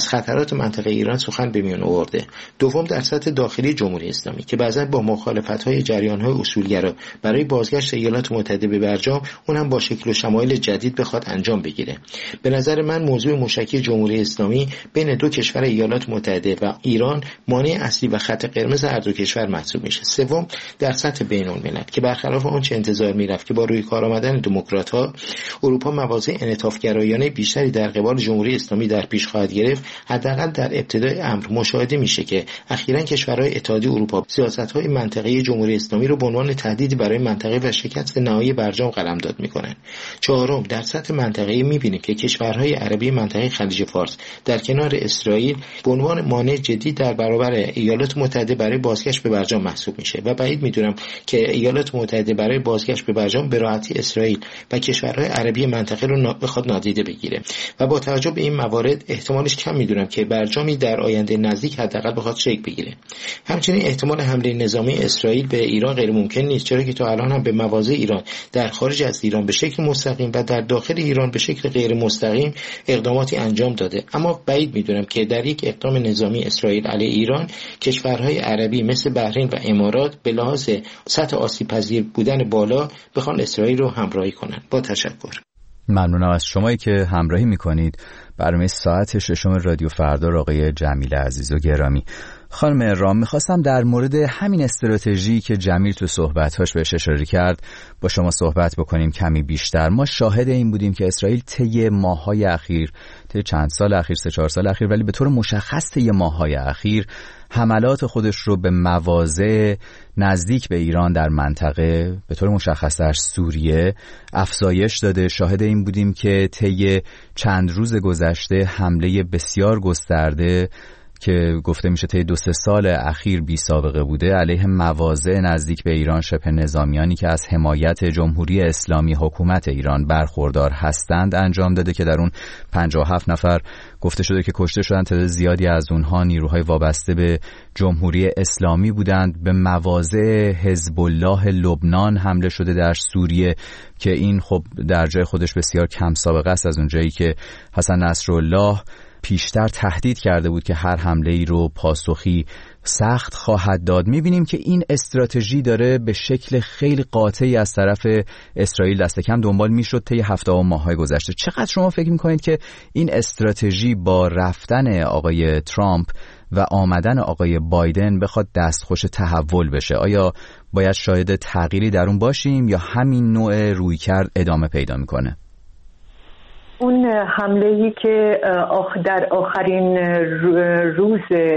از خطرات منطقه ایران سخن به میان آورده. دوم، در سطح داخلی جمهوری اسلامی که بعضا با مخالفت‌های جریان‌های اصولگرا برای بازگشت ایالات متحده به برجام، اون هم با شکل و شمایل جدید بخواد انجام بگیره. به نظر من موضوع موشکی جمهوری اسلامی بین دو کشور ایالات متحده و ایران مانع اصلی و خط قرمز هر دو کشور محسوب میشه. سوم، در سطح بین‌الملل که برخلاف آنچه انتظار میرفت که با روی کار آمدن دموکرات‌ها اروپا مواضع انعطاف‌گرایانه بیشتری در قبال جمهوری اسلامی در پیش خواهد گرفت، حداقل در ابتدای امر مشاهده میشه که اخیراً کشورهای اتحادیه اروپا سیاست‌های منطقه‌ای جمهوری اسلامی رو به عنوان تهدیدی برای منطقه و شکست نهایی برجام قلمداد می‌کنند. چهارم، در سطح منطقه‌ای می‌بینیم که کشورهای عربی منطقه خلیج فارس در کنار اسرائیل به عنوان مانع جدی در برابر ایالات متحده برای بازگشت به برجام محسوب میشه و بعید می‌دونم که ایالات متحده برای بازگشت به برجام به راحتی اسرائیل و کشورهای عربی منطقه رو بخواد نادیده بگیره و با توجه به این موارد احتمالش کم می‌دونم که برجامی در آینده نزدیک حداقل بخواد شکل بگیره. همچنین احتمال حمله نظامی اسرائیل به ایران غیر ممکن نیست، چرا که تا الان هم به مواضع ایران در خارج از ایران به شکل مستقیم و در داخل ایران به شکل غیر مستقیم اقداماتی انجام داده. اما بعید می‌دونم که در یک اقدام نظامی اسرائیل علیه ایران کشورهای عربی مثل بحرین و امارات به لحاظ سطح آسیب‌پذیر بودن بالا بخوان اسرائیل رو همراهی کنن. با تشکر. ممنونم از شمایی که همراهی میکنید. برنامه ساعت ششم رادیو فردا آقای جمیل عزیز و گرامی. خانم رام، میخواستم در مورد همین استراتژی که جمیل تو صحبت‌هاش بهش اشاره کرد با شما صحبت بکنیم کمی بیشتر. ما شاهد این بودیم که اسرائیل طی ماه‌های اخیر، طی چند سال اخیر، 3-4 سال اخیر، ولی به طور مشخص طی ماه‌های اخیر حملات خودش رو به مواضع نزدیک به ایران در منطقه، به طور مشخص در سوریه، افزایش داده. شاهد این بودیم که طی چند روز گذشته حمله بسیار گسترده که گفته میشه طی 2-3 سال اخیر بی سابقه بوده علیه مواضع نزدیک به ایران، شبه نظامیانی که از حمایت جمهوری اسلامی حکومت ایران برخوردار هستند انجام داده که در اون 57 نفر گفته شده که کشته شدن. تعداد زیادی از اونها نیروهای وابسته به جمهوری اسلامی بودند. به مواضع حزب الله لبنان حمله شده در سوریه که این خب در جای خودش بسیار کم سابقه است، از اونجایی که حسن نصرالله پیشتر تهدید کرده بود که هر حمله ای رو پاسخی سخت خواهد داد. می‌بینیم که این استراتژی داره به شکل خیلی قاطعی از طرف اسرائیل دست کم دنبال میشد طی هفته و ماه‌های گذشته. چقدر شما فکر می‌کنید که این استراتژی با رفتن آقای ترامپ و آمدن آقای بایدن بخواد دستخوش تحول بشه؟ آیا باید شاهد تغییری در اون باشیم یا همین نوع رویکرد ادامه پیدا می‌کنه؟ اون حمله‌ای که در آخرین روز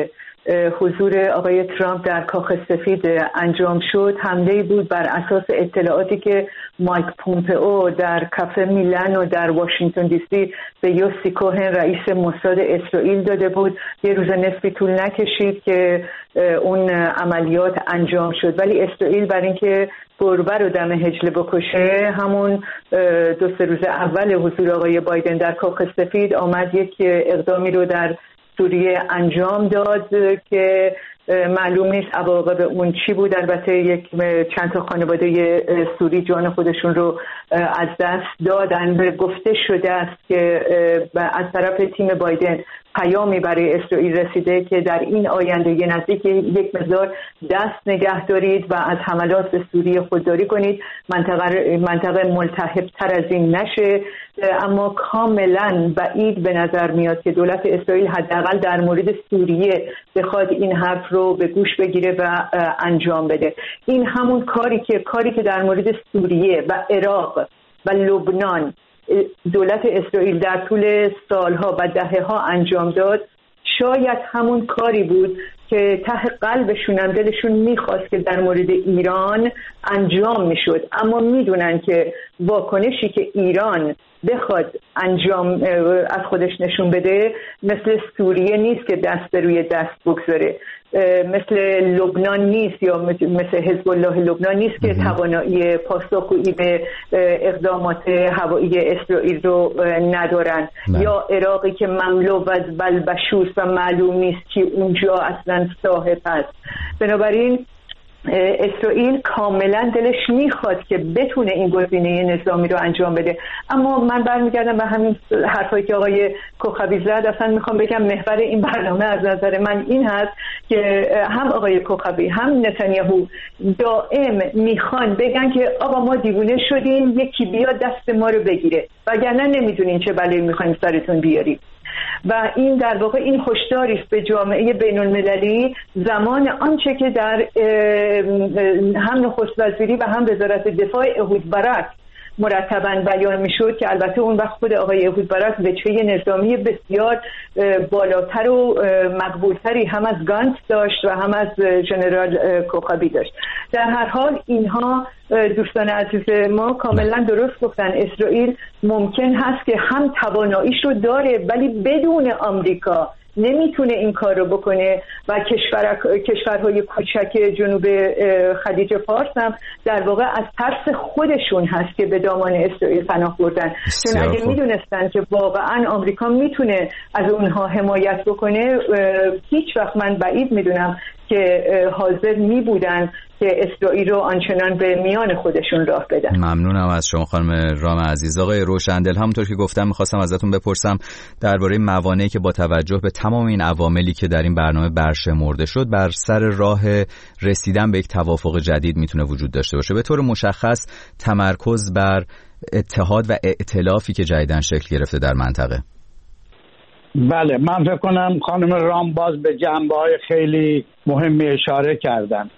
حضور آقای ترامپ در کاخ سفید انجام شد، حمله‌ای بود بر اساس اطلاعاتی که مایک پومپئو در کافه میلان و در واشنگتن دی سی به یوسی کوهن رئیس موساد اسرائیل داده بود. یه روز نصفی طول نکشید که اون عملیات انجام شد، ولی اسرائیل برای اینکه گربه رو دم حجله بکشه، همون 2-3 روز اول حضور آقای بایدن در کاخ سفید آمد یک اقدامی رو در سوریه انجام داد که معلوم نیست عواقب اون چی بود. البته چند تا خانواده سوری جان خودشون رو از دست دادن. گفته شده است که از طرف تیم بایدن پیامی برای اسرائیل رسیده که در این آینده نزدیک یک مقدار دست نگه دارید و از حملات به سوریه خودداری کنید، منطقه ملتهب‌تر از این نشه. اما کاملا بعید به نظر میاد که دولت اسرائیل حداقل در مورد سوریه بخواد این حرف رو به گوش بگیره و انجام بده. این همون کاری که در مورد سوریه و عراق و لبنان دولت اسرائیل در طول سالها و دهه‌ها انجام داد، شاید همون کاری بود که ته قلبشون هم دلشون میخواست که در مورد ایران انجام میشد. اما میدونن که واکنشی که ایران بخواد انجام از خودش نشون بده مثل سوریه نیست که دست روی دست بگذاره، مثل لبنان نیست یا مثل حزب الله لبنان نیست که توانایی پاسخگویی به اقدامات هوایی اسرائیل رو ندارن، یا عراقی که مملو از بلبشوس و معلوم نیست که اونجا اصلا صاحب هست. بنابراین اسرائیل کاملا دلش میخواد که بتونه این گزینه نظامی رو انجام بده، اما من برمیگردم به همین حرفایی که آقای کوخبی زد. اصلا میخوام بگم محور این برنامه از نظر من این هست که هم آقای کوخبی هم نتانیاهو دائم میخوان بگن که آقا ما دیوونه شدیم، یکی بیاد دست ما رو بگیره، وگرنه نمیدونین چه بلایی میخوایم سرتون بیاریم. و این در واقع این هشداری است به جامعه بین المللی زمان آنچه که در هم نخست وزیری و هم وزارت دفاع اهود برک مرتباً بیان میشد که البته اون وقت خود آقای اهود برک وجهه نظامی بسیار بالاتر و مقبولتری هم از گانت داشت و هم از ژنرال کوخابی داشت. در هر حال اینها دوستان عزیز ما کاملا درست گفتن. اسرائیل ممکن هست که هم تواناییش رو داره ولی بدون آمریکا نمیتونه این کار رو بکنه و کشورهای کوچک جنوب خلیج فارس هم در واقع از ترس خودشون هست که به دامان اسرائیل پناه بردن، چون اگه میدونستن که واقعا آمریکا میتونه از اونها حمایت بکنه هیچ وقت من بعید میدونم که حاضر میبودن که اسرائیل رو آنچنان به میان خودشون راه بدن. ممنونم از شما خانم رام عزیز. آقای روشندل، همونطور که گفتم میخواستم ازتون بپرسم درباره موانعی که با توجه به تمام این عواملی که در این برنامه برشمرده شد بر سر راه رسیدن به یک توافق جدید میتونه وجود داشته باشه. به طور مشخص تمرکز بر اتحاد و ائتلافی که جدیداً شکل گرفته در منطقه. بله، من فکر کنم خانم رام باز به جنبه‌های خیلی مهمی اشاره کردن.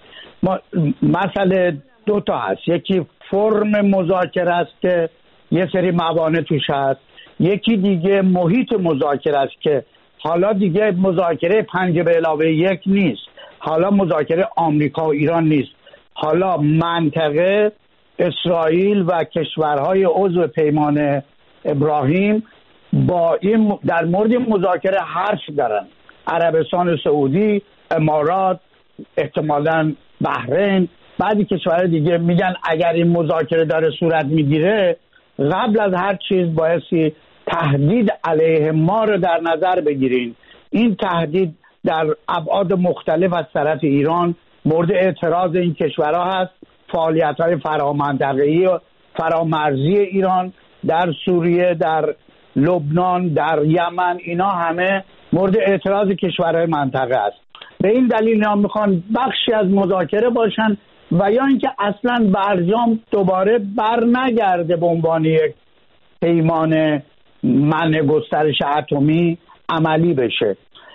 مسئله دو تا هست، یکی فرم مذاکره است که یه سری موانع توش هست، یکی دیگه محیط مذاکره است که حالا دیگه مذاکره 5+1 نیست، حالا مذاکره آمریکا و ایران نیست، حالا منطقه اسرائیل و کشورهای عضو پیمان ابراهیم با این در مورد مذاکره حرف دارن. عربستان سعودی، امارات، احتمالاً بحرین، بعضی کشورهای دیگه میگن اگر این مذاکره داره صورت میگیره قبل از هر چیز بایستی تهدید علیه ما رو در نظر بگیرین. این تهدید در ابعاد مختلف از طرف ایران مورد اعتراض این کشورها هست. فعالیت‌های فرامنطقه‌ای و فرامرزی ایران در سوریه، در لبنان، در یمن، اینا همه مورد اعتراض کشورهای منطقه است. به این دلیل اینا میخوان بخشی از مذاکره باشن و یا اینکه اصلا برجام دوباره بر نگرده به عنوان یک پیمان منع گسترش اتمی عملی بشه.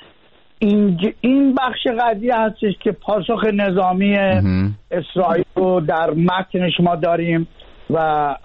این بخش قضیه هستش که پاسخ نظامی اسرائیل رو در متنش ما داریم و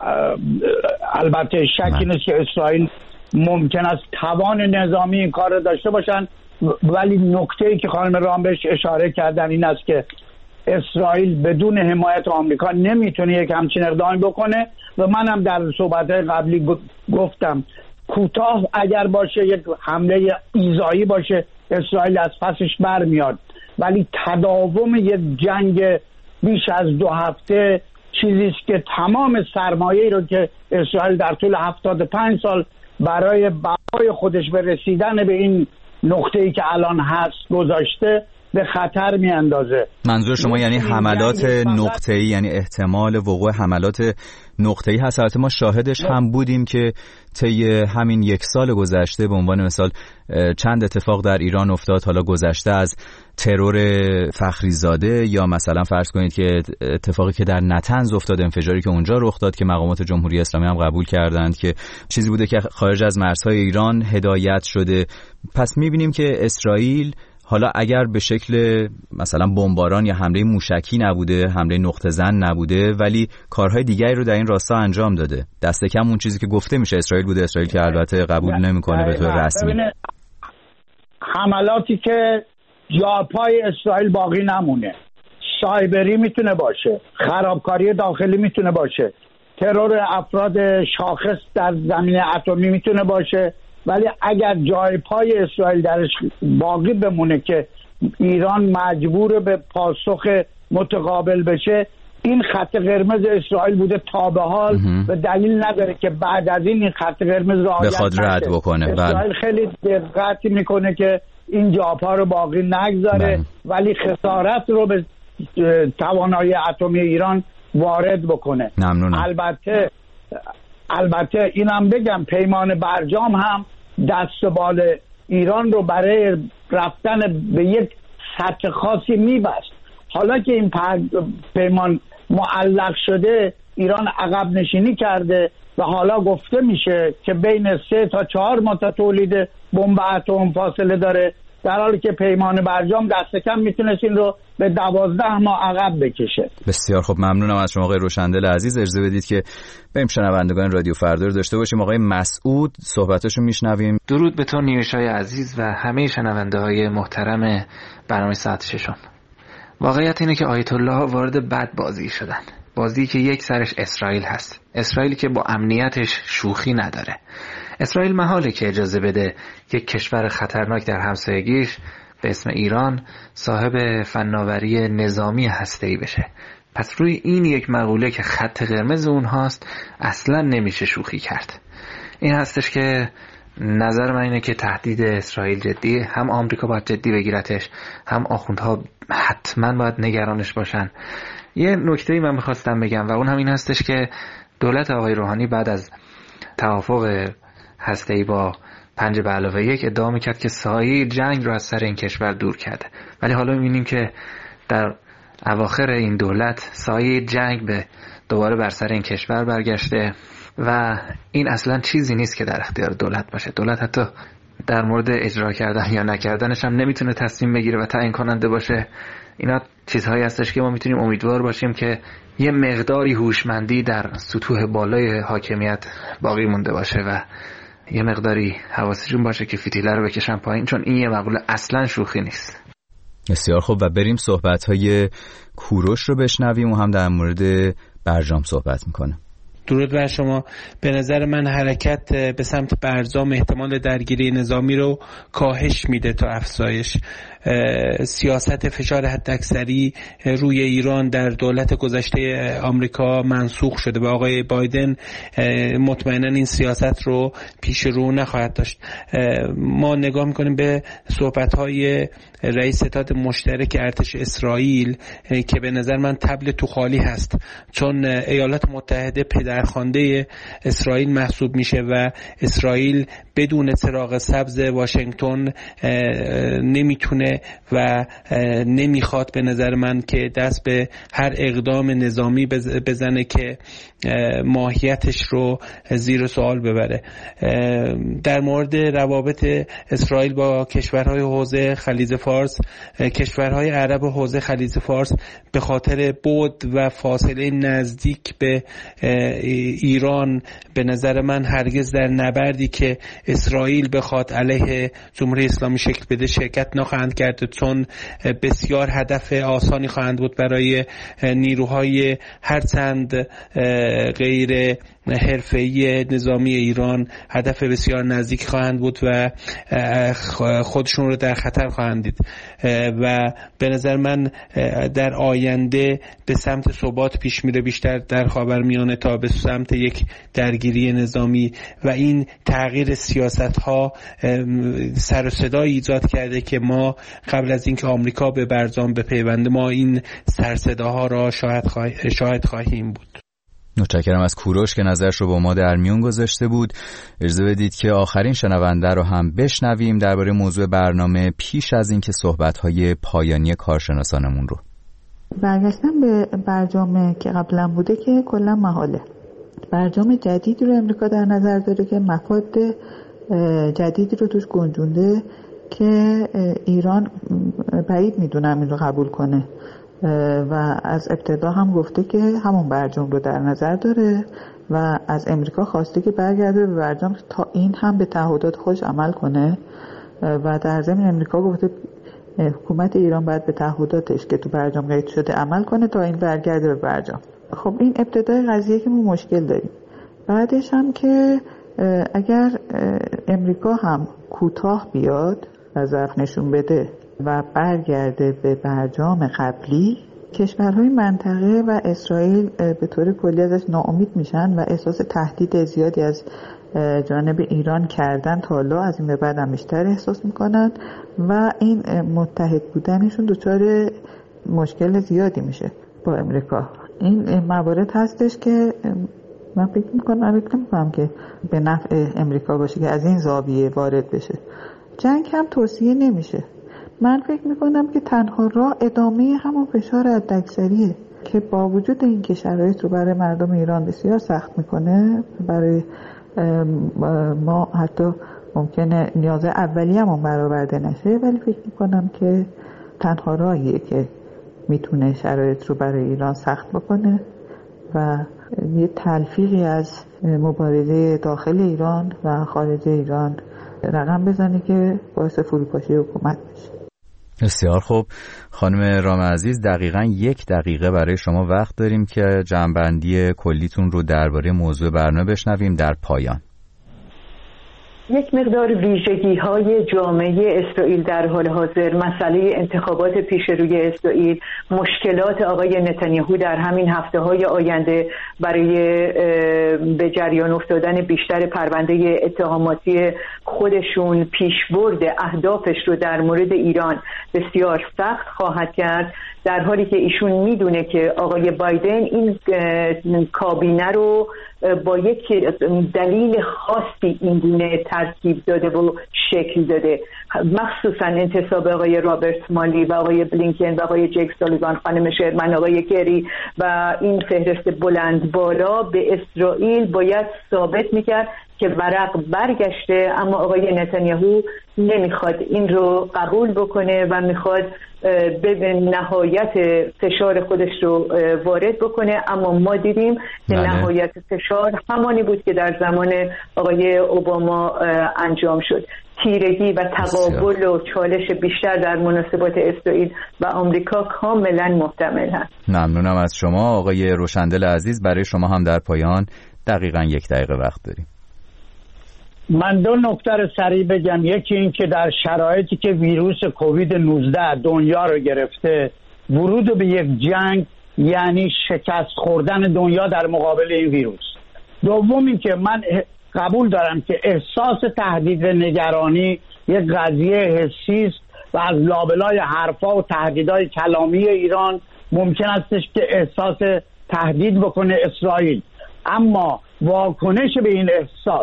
البته شکی نیست که اسرائیل ممکن است توان نظامی این کار رو داشته باشن، ولی نکته‌ای که خانم رام بهش اشاره کردن این است که اسرائیل بدون حمایت آمریکا نمیتونه یک همچین اقدامی بکنه و منم در صحبت‌های قبلی گفتم کوتاه اگر باشه یک حمله ایذایی باشه اسرائیل از پسش برمیاد، ولی تداوم یک جنگ بیش از 2 هفته چیزی است که تمام سرمایه‌ای رو که اسرائیل در طول 75 سال برای بقای خودش به رسیدن به این نقطه‌ای که الان هست گذاشته به خطر میاندازه. منظور شما یعنی حملات نقطه‌ای، یعنی احتمال وقوع حملات نقطه‌ای هست؟ البته ما شاهدش هم بودیم که طی همین 1 سال گذشته به عنوان مثال چند اتفاق در ایران افتاد، حالا گذشته از ترور فخریزاده یا مثلا فرض کنید که اتفاقی که در نطنز افتاد، انفجاری که اونجا رخ داد که مقامات جمهوری اسلامی هم قبول کردند که چیزی بوده که خارج از مرزهای ایران هدایت شده. پس می‌بینیم که اسرائیل حالا اگر به شکل مثلا بمباران یا حمله موشکی نبوده، حمله نقطه زن نبوده، ولی کارهای دیگری رو در این راستا انجام داده. دست کم اون چیزی که گفته میشه اسرائیل بوده، اسرائیل که البته قبول نمیکنه به طور رسمی. حملاتی که جاپای اسرائیل باقی نمونه، سایبری میتونه باشه، خرابکاری داخلی میتونه باشه، ترور افراد شاخص در زمینه اتمی میتونه باشه، ولی اگر جای پای اسرائیل درش باقی بمونه که ایران مجبور به پاسخ متقابل بشه، این خط قرمز اسرائیل بوده تا به حال و دلیل نداره که بعد از این خط قرمز رعایت بخواد رد بکنه. اسرائیل خیلی دقت میکنه که این جاپا رو باقی نگذاره، ولی خسارت رو به توانایی اتمی ایران وارد بکنه. ممنونم. البته اینم بگم پیمان برجام هم دست و بال ایران رو برای رفتن به یک سطح خاصی میبست. حالا که این پیمان معلق شده ایران عقب نشینی کرده و حالا گفته میشه که بین 3 تا 4 ماه تا تولید بمب اتم فاصله داره، در حالی که پیمان برجام دست کم میتونست این رو به 12 ماه عقب بکشه. بسیار خب، ممنونم از شما آقای روشندل عزیز. اجازه بدید که بریم شنوندگان رادیو فردا رو داشته باشیم. آقای مسعود صحبتاشو میشنویم. درود به تو نیوشای عزیز و همه شنونده های محترم برنامه ساعت ششم. واقعیت اینه که آیت الله وارد بد بازی شدن، بازی که یک سرش اسرائیل هست، اسرائیلی که با امنیتش شوخی نداره. اسرائیل محاله که اجازه بده یک کشور خطرناک در همسایگیش به اسم ایران صاحب فناوری نظامی هسته‌ای بشه. پس روی این یک مقوله که خط قرمز اونهاست اصلا نمیشه شوخی کرد. این هستش که نظر من اینه که تهدید اسرائیل جدیه، هم آمریکا باید جدی بگیرتش، هم آخوندها حتما باید نگرانش باشن. یه نکته‌ای من می‌خواستم بگم و اون هم این هستش که دولت آقای روحانی بعد از توافق هسته‌ای با 5+1 ادعا می‌کرد که سایه جنگ رو از سر این کشور دور کرده، ولی حالا می‌بینیم که در اواخر این دولت سایه جنگ به دوباره بر سر این کشور برگشته و این اصلا چیزی نیست که در اختیار دولت باشه. دولت حتی در مورد اجرا کردن یا نکردنش هم نمیتونه تصمیم بگیره و تعیین کننده باشه. اینا چیزهایی هستش که ما میتونیم امیدوار باشیم که یه مقداری هوشمندی در سطوح بالای حاکمیت باقی مونده باشه و یه مقداری حواسشون باشه که فتیله رو بکشن پایین، چون این یه مقوله اصلا شوخی نیست. بسیار خوب، و بریم صحبت‌های کوروش رو بشنویم و هم در مورد برجام صحبت میکنه. درود بر شما. به نظر من حرکت به سمت برجام احتمال درگیری نظامی رو کاهش میده تا افزایش. سیاست فشار حداکثری روی ایران در دولت گذشته آمریکا منسوخ شده و آقای بایدن مطمئنا این سیاست رو پیش رو نخواهد داشت. ما نگاه میکنیم به صحبت‌های رئیس ستاد مشترک ارتش اسرائیل که به نظر من طبل تو خالی هست، چون ایالات متحده پدرخوانده اسرائیل محسوب میشه و اسرائیل بدون چراغ سبز واشنگتن نمیتونه و نمیخواد به نظر من که دست به هر اقدام نظامی بزنه که ماهیتش رو زیر سوال ببره. در مورد روابط اسرائیل با کشورهای حوزه خلیج فارس، کشورهای عرب حوزه خلیج فارس به خاطر بعد و فاصله نزدیک به ایران به نظر من هرگز در نبردی که اسرائیل بخواد علیه جمهوری اسلامی شکل بده شرکت نخواهند کرد، چون بسیار هدف آسانی خواهند بود برای نیروهای هرچند غیر حرفه‌ای نظامی ایران. هدف بسیار نزدیک خواهند بود و خودشون رو در خطر خواهند دید و به نظر من در آینده به سمت ثبات پیش میره، بیشتر در خاورمیانه تا به سمت یک درگیری نظامی، و این تغییر سیاست‌ها سر و صدای ایجاد کرده که ما قبل از اینکه آمریکا به برجام بپیونده ما این سر صداها را شاهد خواهیم بود. متشکرم از کوروش که نظرش رو با ما در میون گذاشته بود. اجازه بدید که آخرین شنونده رو هم بشنویم درباره موضوع برنامه پیش از اینکه صحبت‌های پایانی کارشناسانمون رو. برگشتن به برجام که قبلا بوده که کلا محاله. برجام جدید رو امریکا در نظر داره که مفاد جدیدی رو توش گنجونده که ایران بعید میدونم این رو قبول کنه و از ابتدا هم گفته که همون برجام رو در نظر داره و از امریکا خواسته که برگرده به برجام تا این هم به تعهدات خودش عمل کنه و در ضمن امریکا گفته حکومت ایران باید به تعهداتش که تو برجام قید شده عمل کنه تا این برگرده به برجام. خب این ابتدای قضیه که ما مشکل داریم. بعدش هم که اگر امریکا هم کوتاه بیاد و ضعف نشون بده و برگرده به برجام قبلی، کشورهای منطقه و اسرائیل به طور کلی ازش ناامید میشن و احساس تهدید زیادی از جانب ایران کردن تا حالا، از این به بعد هم بیشتر احساس میکنن و این متحد بودنشون دچار مشکل زیادی میشه با امریکا. این موارد هستش که من فکر میکنم که به نفع امریکا باشه که از این زاویه وارد بشه. جنگ هم توصیه نمیشه. من فکر میکنم که تنها راه ادامه همون فشار حداکثریه که با وجود اینکه شرایط رو برای مردم ایران بسیار سخت میکنه، برای ما حتی ممکنه نیاز اولیه‌مون برآورده نشه، ولی فکر میکنم که تنها راهیه که میتونه شرایط رو برای ایران سخت بکنه و یه تلفیقی از مبارزه داخل ایران و خارج ایران رقم بزنه که باعث فروپاشی حکومت بشه. بسیار خوب خانم رام عزیز، دقیقاً 1 دقیقه برای شما وقت داریم که جمع‌بندی کلیتون رو درباره موضوع برنامه بشنویم در پایان. یک مقدار ویژگی‌های جامعه اسرائیل در حال حاضر، مسئله انتخابات پیش روی اسرائیل، مشکلات آقای نتانیاهو در همین هفته‌های آینده برای به جریان افتادن بیشتر پرونده اتهاماتی خودشون، پیشبرد اهدافش رو در مورد ایران بسیار سخت خواهد کرد، در حالی که ایشون میدونه که آقای بایدن این کابینه رو با یک دلیل خاصی این گونه ترکیب داده و شکل داده، مخصوصا انتصاب آقای رابرت مالی و آقای بلینکن و آقای جیک سالیوان، خانم شرمن، آقای کری و این فهرست بلند بالا به اسرائیل باید ثابت میکرد که ورق برگشته، اما آقای نتانیاهو نمیخواد این رو قبول بکنه و میخواد به نهایت فشار خودش رو وارد بکنه. اما ما دیدیم که نهایت فشار همانی بود که در زمان آقای اوباما انجام شد. تیرگی و تقابل و چالش بیشتر در مناسبات اسرائیل و آمریکا کاملا محتمل هست. ممنونم از شما آقای روشندل عزیز. برای شما هم در پایان دقیقاً 1 دقیقه وقت داریم. من 2 نکته رو سریع بگم. یکی این که در شرایطی که ویروس کووید 19 دنیا رو گرفته، ورود به یک جنگ یعنی شکست خوردن دنیا در مقابل این ویروس. دوم این که من قبول دارم که احساس تهدید و نگرانی یک قضیه حسی است و از لابلای حرفا و تهدیدهای کلامی ایران ممکن استش که احساس تهدید بکنه اسرائیل، اما واکنش به این احساس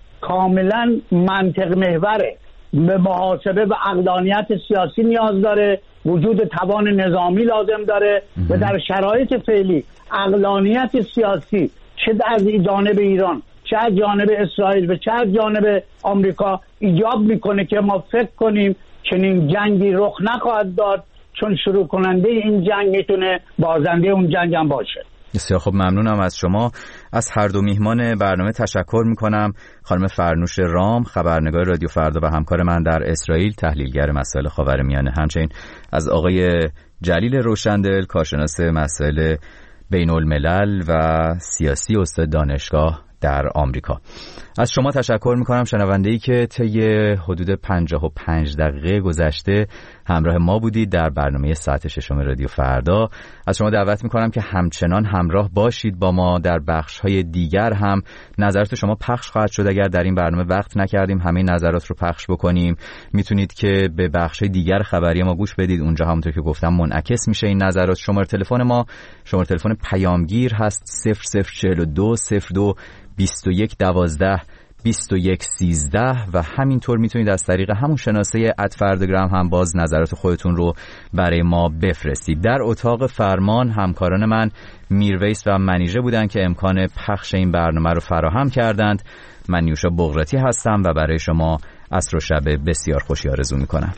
کاملا منطق محوره، به محاسبه و عقلانیت سیاسی نیاز داره، وجود توان نظامی لازم داره و در شرایط فعلی عقلانیت سیاسی چه از جانب ایران، چه از جانب اسرائیل و چه از جانب آمریکا ایجاب میکنه که ما فکر کنیم چنین جنگی رخ نخواهد داد، چون شروع کننده این جنگ میتونه بازنده اون جنگ هم باشه. بسیار خب، ممنونم از شما. از هر دو میهمان برنامه تشکر میکنم. خانم فرنوش رام، خبرنگار رادیو فردا و همکار من در اسرائیل، تحلیلگر مسائل خاورمیانه، همچنین از آقای جلیل روشندل، کارشناس مسائل بین الملل و سیاسی، استاد دانشگاه در آمریکا. از شما تشکر میکنم شنونده‌ای که طی حدود 55 دقیقه گذشته همراه ما بودید در برنامه ساعت 6 رادیو فردا. از شما دعوت میکنم که همچنان همراه باشید با ما. در بخش‌های دیگر هم نظرات شما پخش خواهد شد. اگر در این برنامه وقت نکردیم همه نظرات رو پخش بکنیم، میتونید که به بخش‌های دیگر خبری ما گوش بدید. اونجا همونطور که گفتم منعکس میشه این نظرات. شماره تلفن ما شماره تلفن پیامگیر هست 0042 02 21 12 21 13 و همینطور میتونید از طریق همون شناسه @فردگرام هم باز نظرات خودتون رو برای ما بفرستید. در اتاق فرمان همکاران من میرویس و منیژه بودن که امکان پخش این برنامه رو فراهم کردند. من نیوشا بغراتی هستم و برای شما عصر و شب بسیار خوشی آرزو میکنم.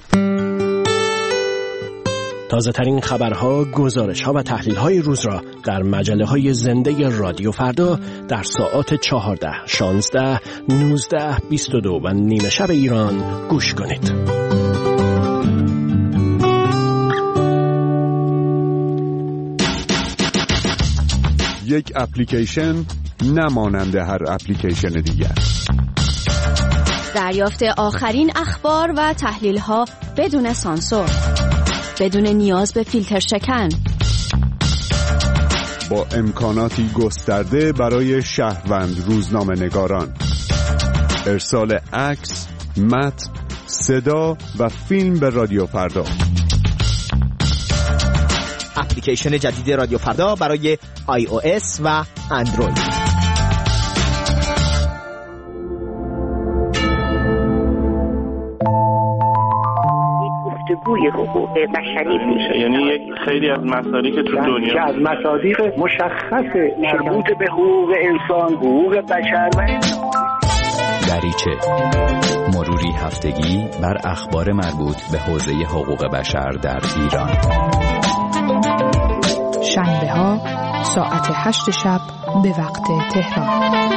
تازه ترین خبرها، گزارش‌ها و تحلیل‌های روز را در مجله‌های زنده رادیو فردا در ساعات 14، 16، 19، 22 و نیمه شب ایران گوش کنید. یک اپلیکیشن نمانند هر اپلیکیشن دیگر. دریافت آخرین اخبار و تحلیل‌ها بدون سانسور، بدون نیاز به فیلتر شکن، با امکاناتی گسترده برای شهروند روزنامه‌نگاران، ارسال عکس، متن، صدا و فیلم به رادیو فردا. اپلیکیشن جدید رادیو فردا برای iOS و اندروید. گفتگوی حقوق بشری میشه، یعنی یک خیلی از مسائلی که تو دنیا که از مصادیق مشخص مربوط به حقوق انسان، حقوق بشر و دریچه، مروری هفتگی بر اخبار مربوط به حوزه حقوق بشر در ایران. شنبه ها ساعت 8 شب به وقت تهران.